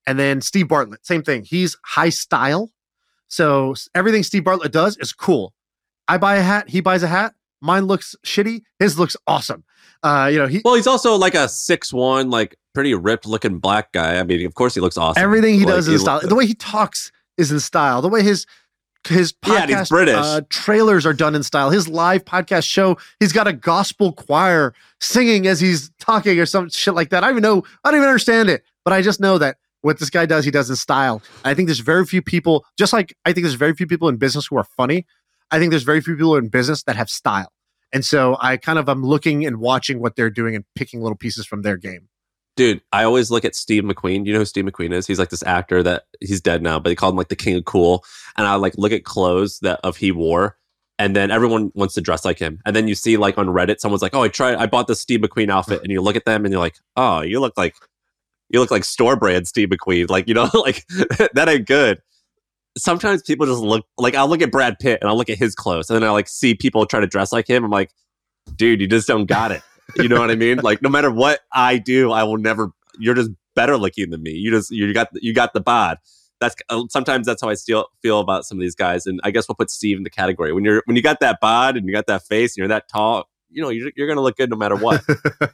And then Steve Bartlett, same thing. He's high style. So everything Steve Bartlett does is cool. I buy a hat, he buys a hat. Mine looks shitty. His looks awesome. He's also like a 6'1", like pretty ripped looking black guy. I mean, of course he looks awesome. Everything he does is in style. The way he talks is in style. The way his podcast he's British. Trailers are done in style. His live podcast show, he's got a gospel choir singing as he's talking or some shit like that. I don't even understand it, but I just know that what this guy does, he does in style. I think there's very few people, just like I think there's very few people in business who are funny. I think there's very few people in business that have style. And so I'm looking and watching what they're doing and picking little pieces from their game. Dude, I always look at Steve McQueen. You know who Steve McQueen is? He's like this actor that he's dead now, but they call him like the king of cool. And I like look at clothes that he wore, and then everyone wants to dress like him. And then you see like on Reddit, someone's like, "Oh, I bought this Steve McQueen outfit," and you look at them and you're like, "Oh, you look like store brand Steve McQueen." Like, like that ain't good. Sometimes people just look like, I'll look at Brad Pitt and I'll look at his clothes, and then I like see people try to dress like him. I'm like, dude, you just don't got it. You know what I mean? Like, no matter what I do, I will never. You're just better looking than me. You got the bod. That's sometimes that's how I still feel about some of these guys. And I guess we'll put Steve in the category. When you got that bod and you got that face and you're that tall, you're gonna look good no matter what.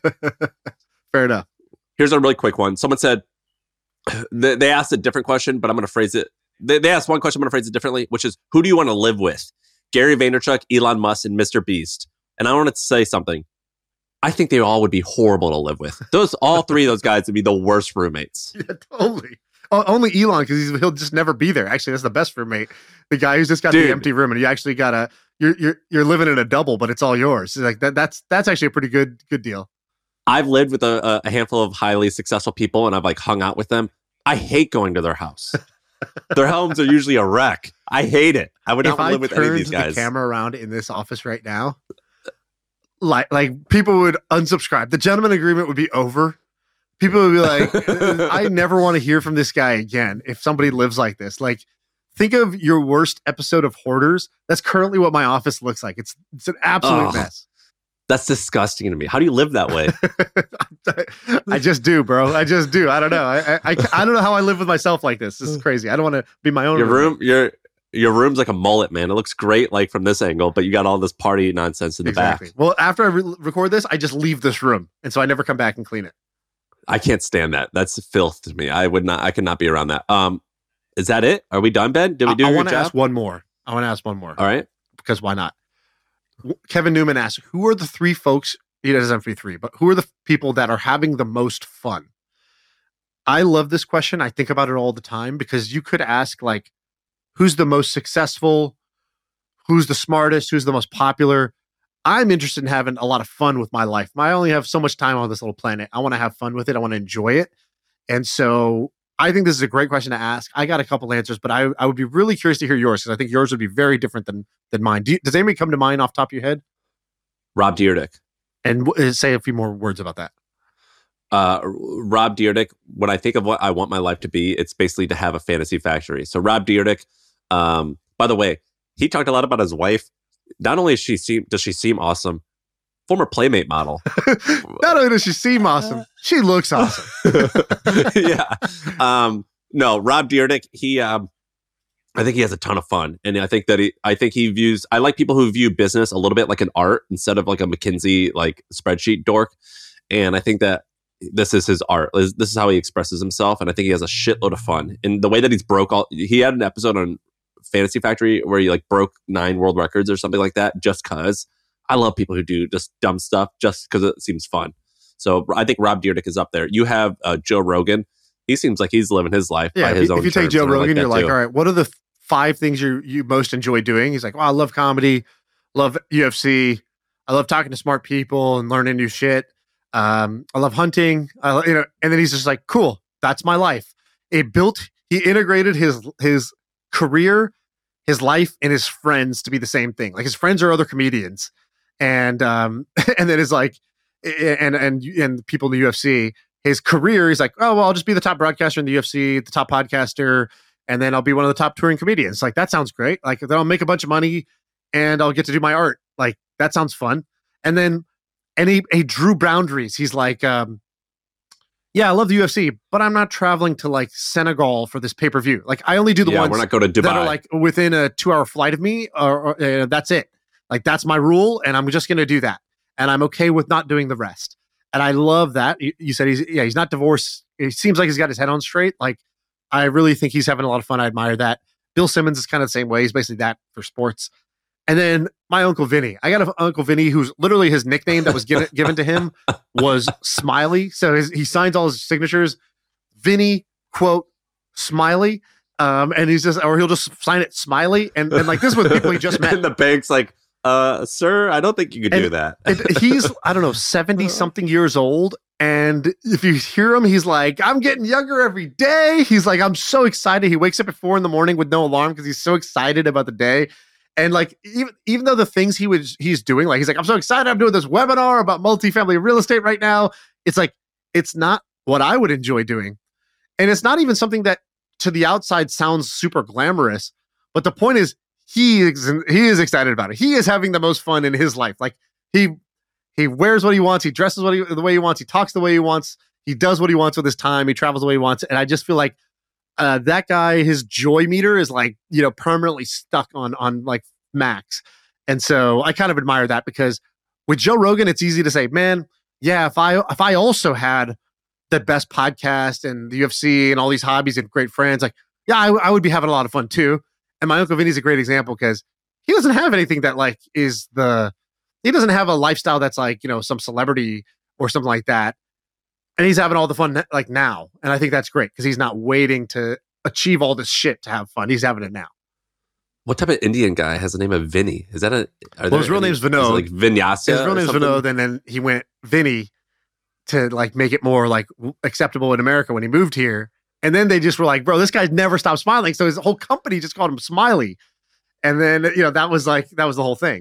Fair enough. Here's a really quick one. Someone said they asked a different question, but I'm gonna phrase it. They asked one question, I'm gonna phrase it differently, which is, who do you want to live with? Gary Vaynerchuk, Elon Musk, and Mr. Beast. And I wanted to say something. I think they all would be horrible to live with. All three of those guys would be the worst roommates. Yeah, totally. Only Elon, because he'll just never be there. Actually, that's the best roommate. The guy who's just got the empty room, and you actually got you're living in a double, but it's all yours. Like that's actually a pretty good deal. I've lived with a handful of highly successful people, and I've like hung out with them. I hate going to their house. Their homes are usually a wreck. I hate it. I would not live with any of these guys. If I turned the camera around in this office right now, like people would unsubscribe. The gentleman agreement would be over. People would be like, I never want to hear from this guy again if somebody lives like this. Like, think of your worst episode of Hoarders. That's currently what my office looks like. It's an absolute mess. That's disgusting to me. How do you live that way? I just do, bro. I just do. I don't know. I don't know how I live with myself like this. This is crazy. I don't want to be my own. Your room's like a mullet, man. It looks great, like from this angle, but you got all this party nonsense in the back. Well, after I record this, I just leave this room, and so I never come back and clean it. I can't stand that. That's filth to me. I could not be around that. Is that it? Are we done, Ben? Did we do? I want to ask one more. All right, because why not? Kevin Newman asks, who are the three folks, he doesn't have to be three, but who are the people that are having the most fun? I love this question. I think about it all the time because you could ask, like, who's the most successful? Who's the smartest? Who's the most popular? I'm interested in having a lot of fun with my life. I only have so much time on this little planet. I want to have fun with it. I want to enjoy it. And so I think this is a great question to ask. I got a couple answers, but I would be really curious to hear yours because I think yours would be very different than mine. Does anybody come to mind off the top of your head? Rob Dyrdek. And say a few more words about that. Rob Dyrdek, when I think of what I want my life to be, it's basically to have a fantasy factory. So Rob Dyrdek, by the way, he talked a lot about his wife. Not only does she seem awesome, former Playmate model. Not only does she seem awesome, she looks awesome. Yeah. No, Rob Dyrdek, I think he has a ton of fun. And I think I like people who view business a little bit like an art instead of like a McKinsey like spreadsheet dork. And I think that this is his art. This is how he expresses himself. And I think he has a shitload of fun. And the way that he had an episode on Fantasy Factory where he like broke 9 world records or something like that just cause. I love people who do just dumb stuff just because it seems fun. So I think Rob Dyrdek is up there. You have Joe Rogan. He seems like he's living his life by his own terms. If you take Joe Rogan, you're like, all right, what are the 5 things you most enjoy doing? He's like, well, I love comedy, love UFC, I love talking to smart people and learning new shit. I love hunting. And then he's just like, cool, that's my life. He integrated his career, his life, and his friends to be the same thing. Like his friends are other comedians, and then it's like, and people in the UFC. His career, he's like, oh well, I'll just be the top broadcaster in the UFC, the top podcaster, and then I'll be one of the top touring comedians. Like that sounds great. Like then I'll make a bunch of money, and I'll get to do my art. Like that sounds fun. And then, he drew boundaries. He's like, yeah, I love the UFC, but I'm not traveling to like Senegal for this pay-per-view. Like I only do the ones we're not going to Dubai. that are like within a 2-hour flight of me, or that's it. Like that's my rule, and I'm just going to do that. And I'm okay with not doing the rest. And I love that. You said he's not divorced. It seems like he's got his head on straight. Like I really think he's having a lot of fun. I admire that. Bill Simmons is kind of the same way. He's basically that for sports. And then my Uncle Vinny. I got an Uncle Vinny who's literally his nickname that was given to him was Smiley. So he signs all his signatures, Vinny, quote, Smiley. And he's just, or he'll just sign it Smiley. And like this was people he just met. And the bank's like, sir, I don't think you could do that. He's, I don't know, 70 something years old. And if you hear him, he's like, I'm getting younger every day. He's like, I'm so excited. He wakes up at 4 a.m. with no alarm because he's so excited about the day. And like, even though the things he's doing, like, he's like, I'm so excited. I'm doing this webinar about multifamily real estate right now. It's like, it's not what I would enjoy doing. And it's not even something that to the outside sounds super glamorous. But the point is, he is excited about it. He is having the most fun in his life. Like he wears what he wants. He dresses the way he wants. He talks the way he wants. He does what he wants with his time. He travels the way he wants. And I just feel like that guy, his joy meter is like, permanently stuck on like max. And so I kind of admire that, because with Joe Rogan, it's easy to say, man, yeah, if I also had the best podcast and the UFC and all these hobbies and great friends, like, yeah, I would be having a lot of fun too. And my Uncle Vinny's a great example because he doesn't have anything that like he doesn't have a lifestyle that's like, some celebrity or something like that. And he's having all the fun like now. And I think that's great because he's not waiting to achieve all this shit to have fun. He's having it now. What type of Indian guy has the name of Vinny? Is that his real name's Vinod. Like Vinyasa? His real name's Vinod, and then he went Vinny to like make it more like acceptable in America when he moved here. And then they just were like, bro, this guy never stopped smiling. So his whole company just called him Smiley. And then, that was the whole thing.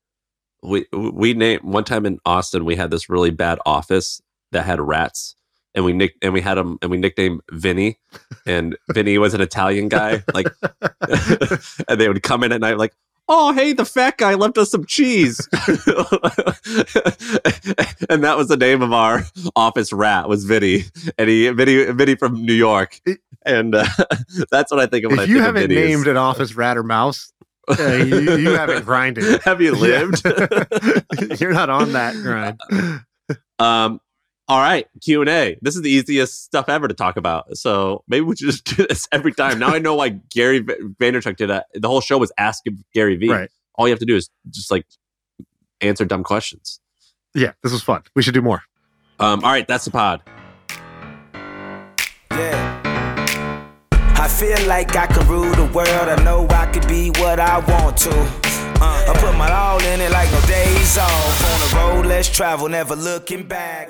We named one time in Austin, we had this really bad office that had rats, and we nicknamed Vinny, and Vinny was an Italian guy, like, and they would come in at night like, oh, hey, the fat guy left us some cheese. And that was the name of our office rat, was Vinny. And Vinny from New York. And that's what I think of when I think of Vinny. If you haven't named an office rat or mouse, you haven't grinded. Have you lived? You're not on that grind. All right, Q&A. This is the easiest stuff ever to talk about. So maybe we should just do this every time. Now I know why Gary Vaynerchuk did that. The whole show was Ask Gary V. Right. All you have to do is just like answer dumb questions. Yeah, this was fun. We should do more. All right, that's the pod. Yeah. I feel like I can rule the world. I know I could be what I want to. I put my all in it like no days off. On the road, let's travel, never looking back.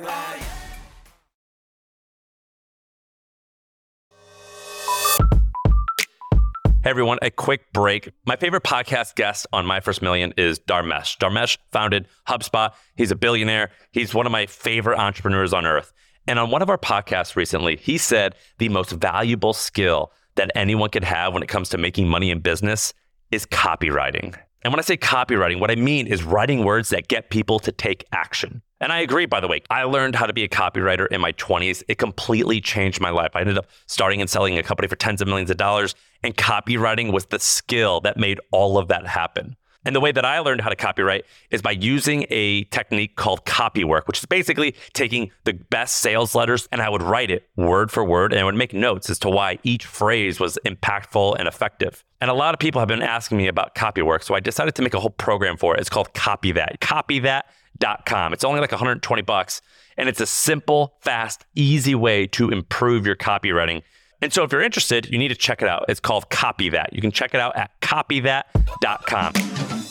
Hey everyone, a quick break. My favorite podcast guest on My First Million is Dharmesh. Dharmesh founded HubSpot. He's a billionaire. He's one of my favorite entrepreneurs on earth. And on one of our podcasts recently, he said the most valuable skill that anyone could have when it comes to making money in business is copywriting. And when I say copywriting, what I mean is writing words that get people to take action. And I agree, by the way. I learned how to be a copywriter in my 20s. It completely changed my life. I ended up starting and selling a company for tens of millions of dollars, and copywriting was the skill that made all of that happen. And the way that I learned how to copywrite is by using a technique called copywork, which is basically taking the best sales letters, and I would write it word for word, and I would make notes as to why each phrase was impactful and effective. And a lot of people have been asking me about copywork, so I decided to make a whole program for it. It's called CopyThat, copythat.com. It's only like $120, and it's a simple, fast, easy way to improve your copywriting. And so if you're interested, you need to check it out. It's called CopyThat. You can check it out at copythat.com.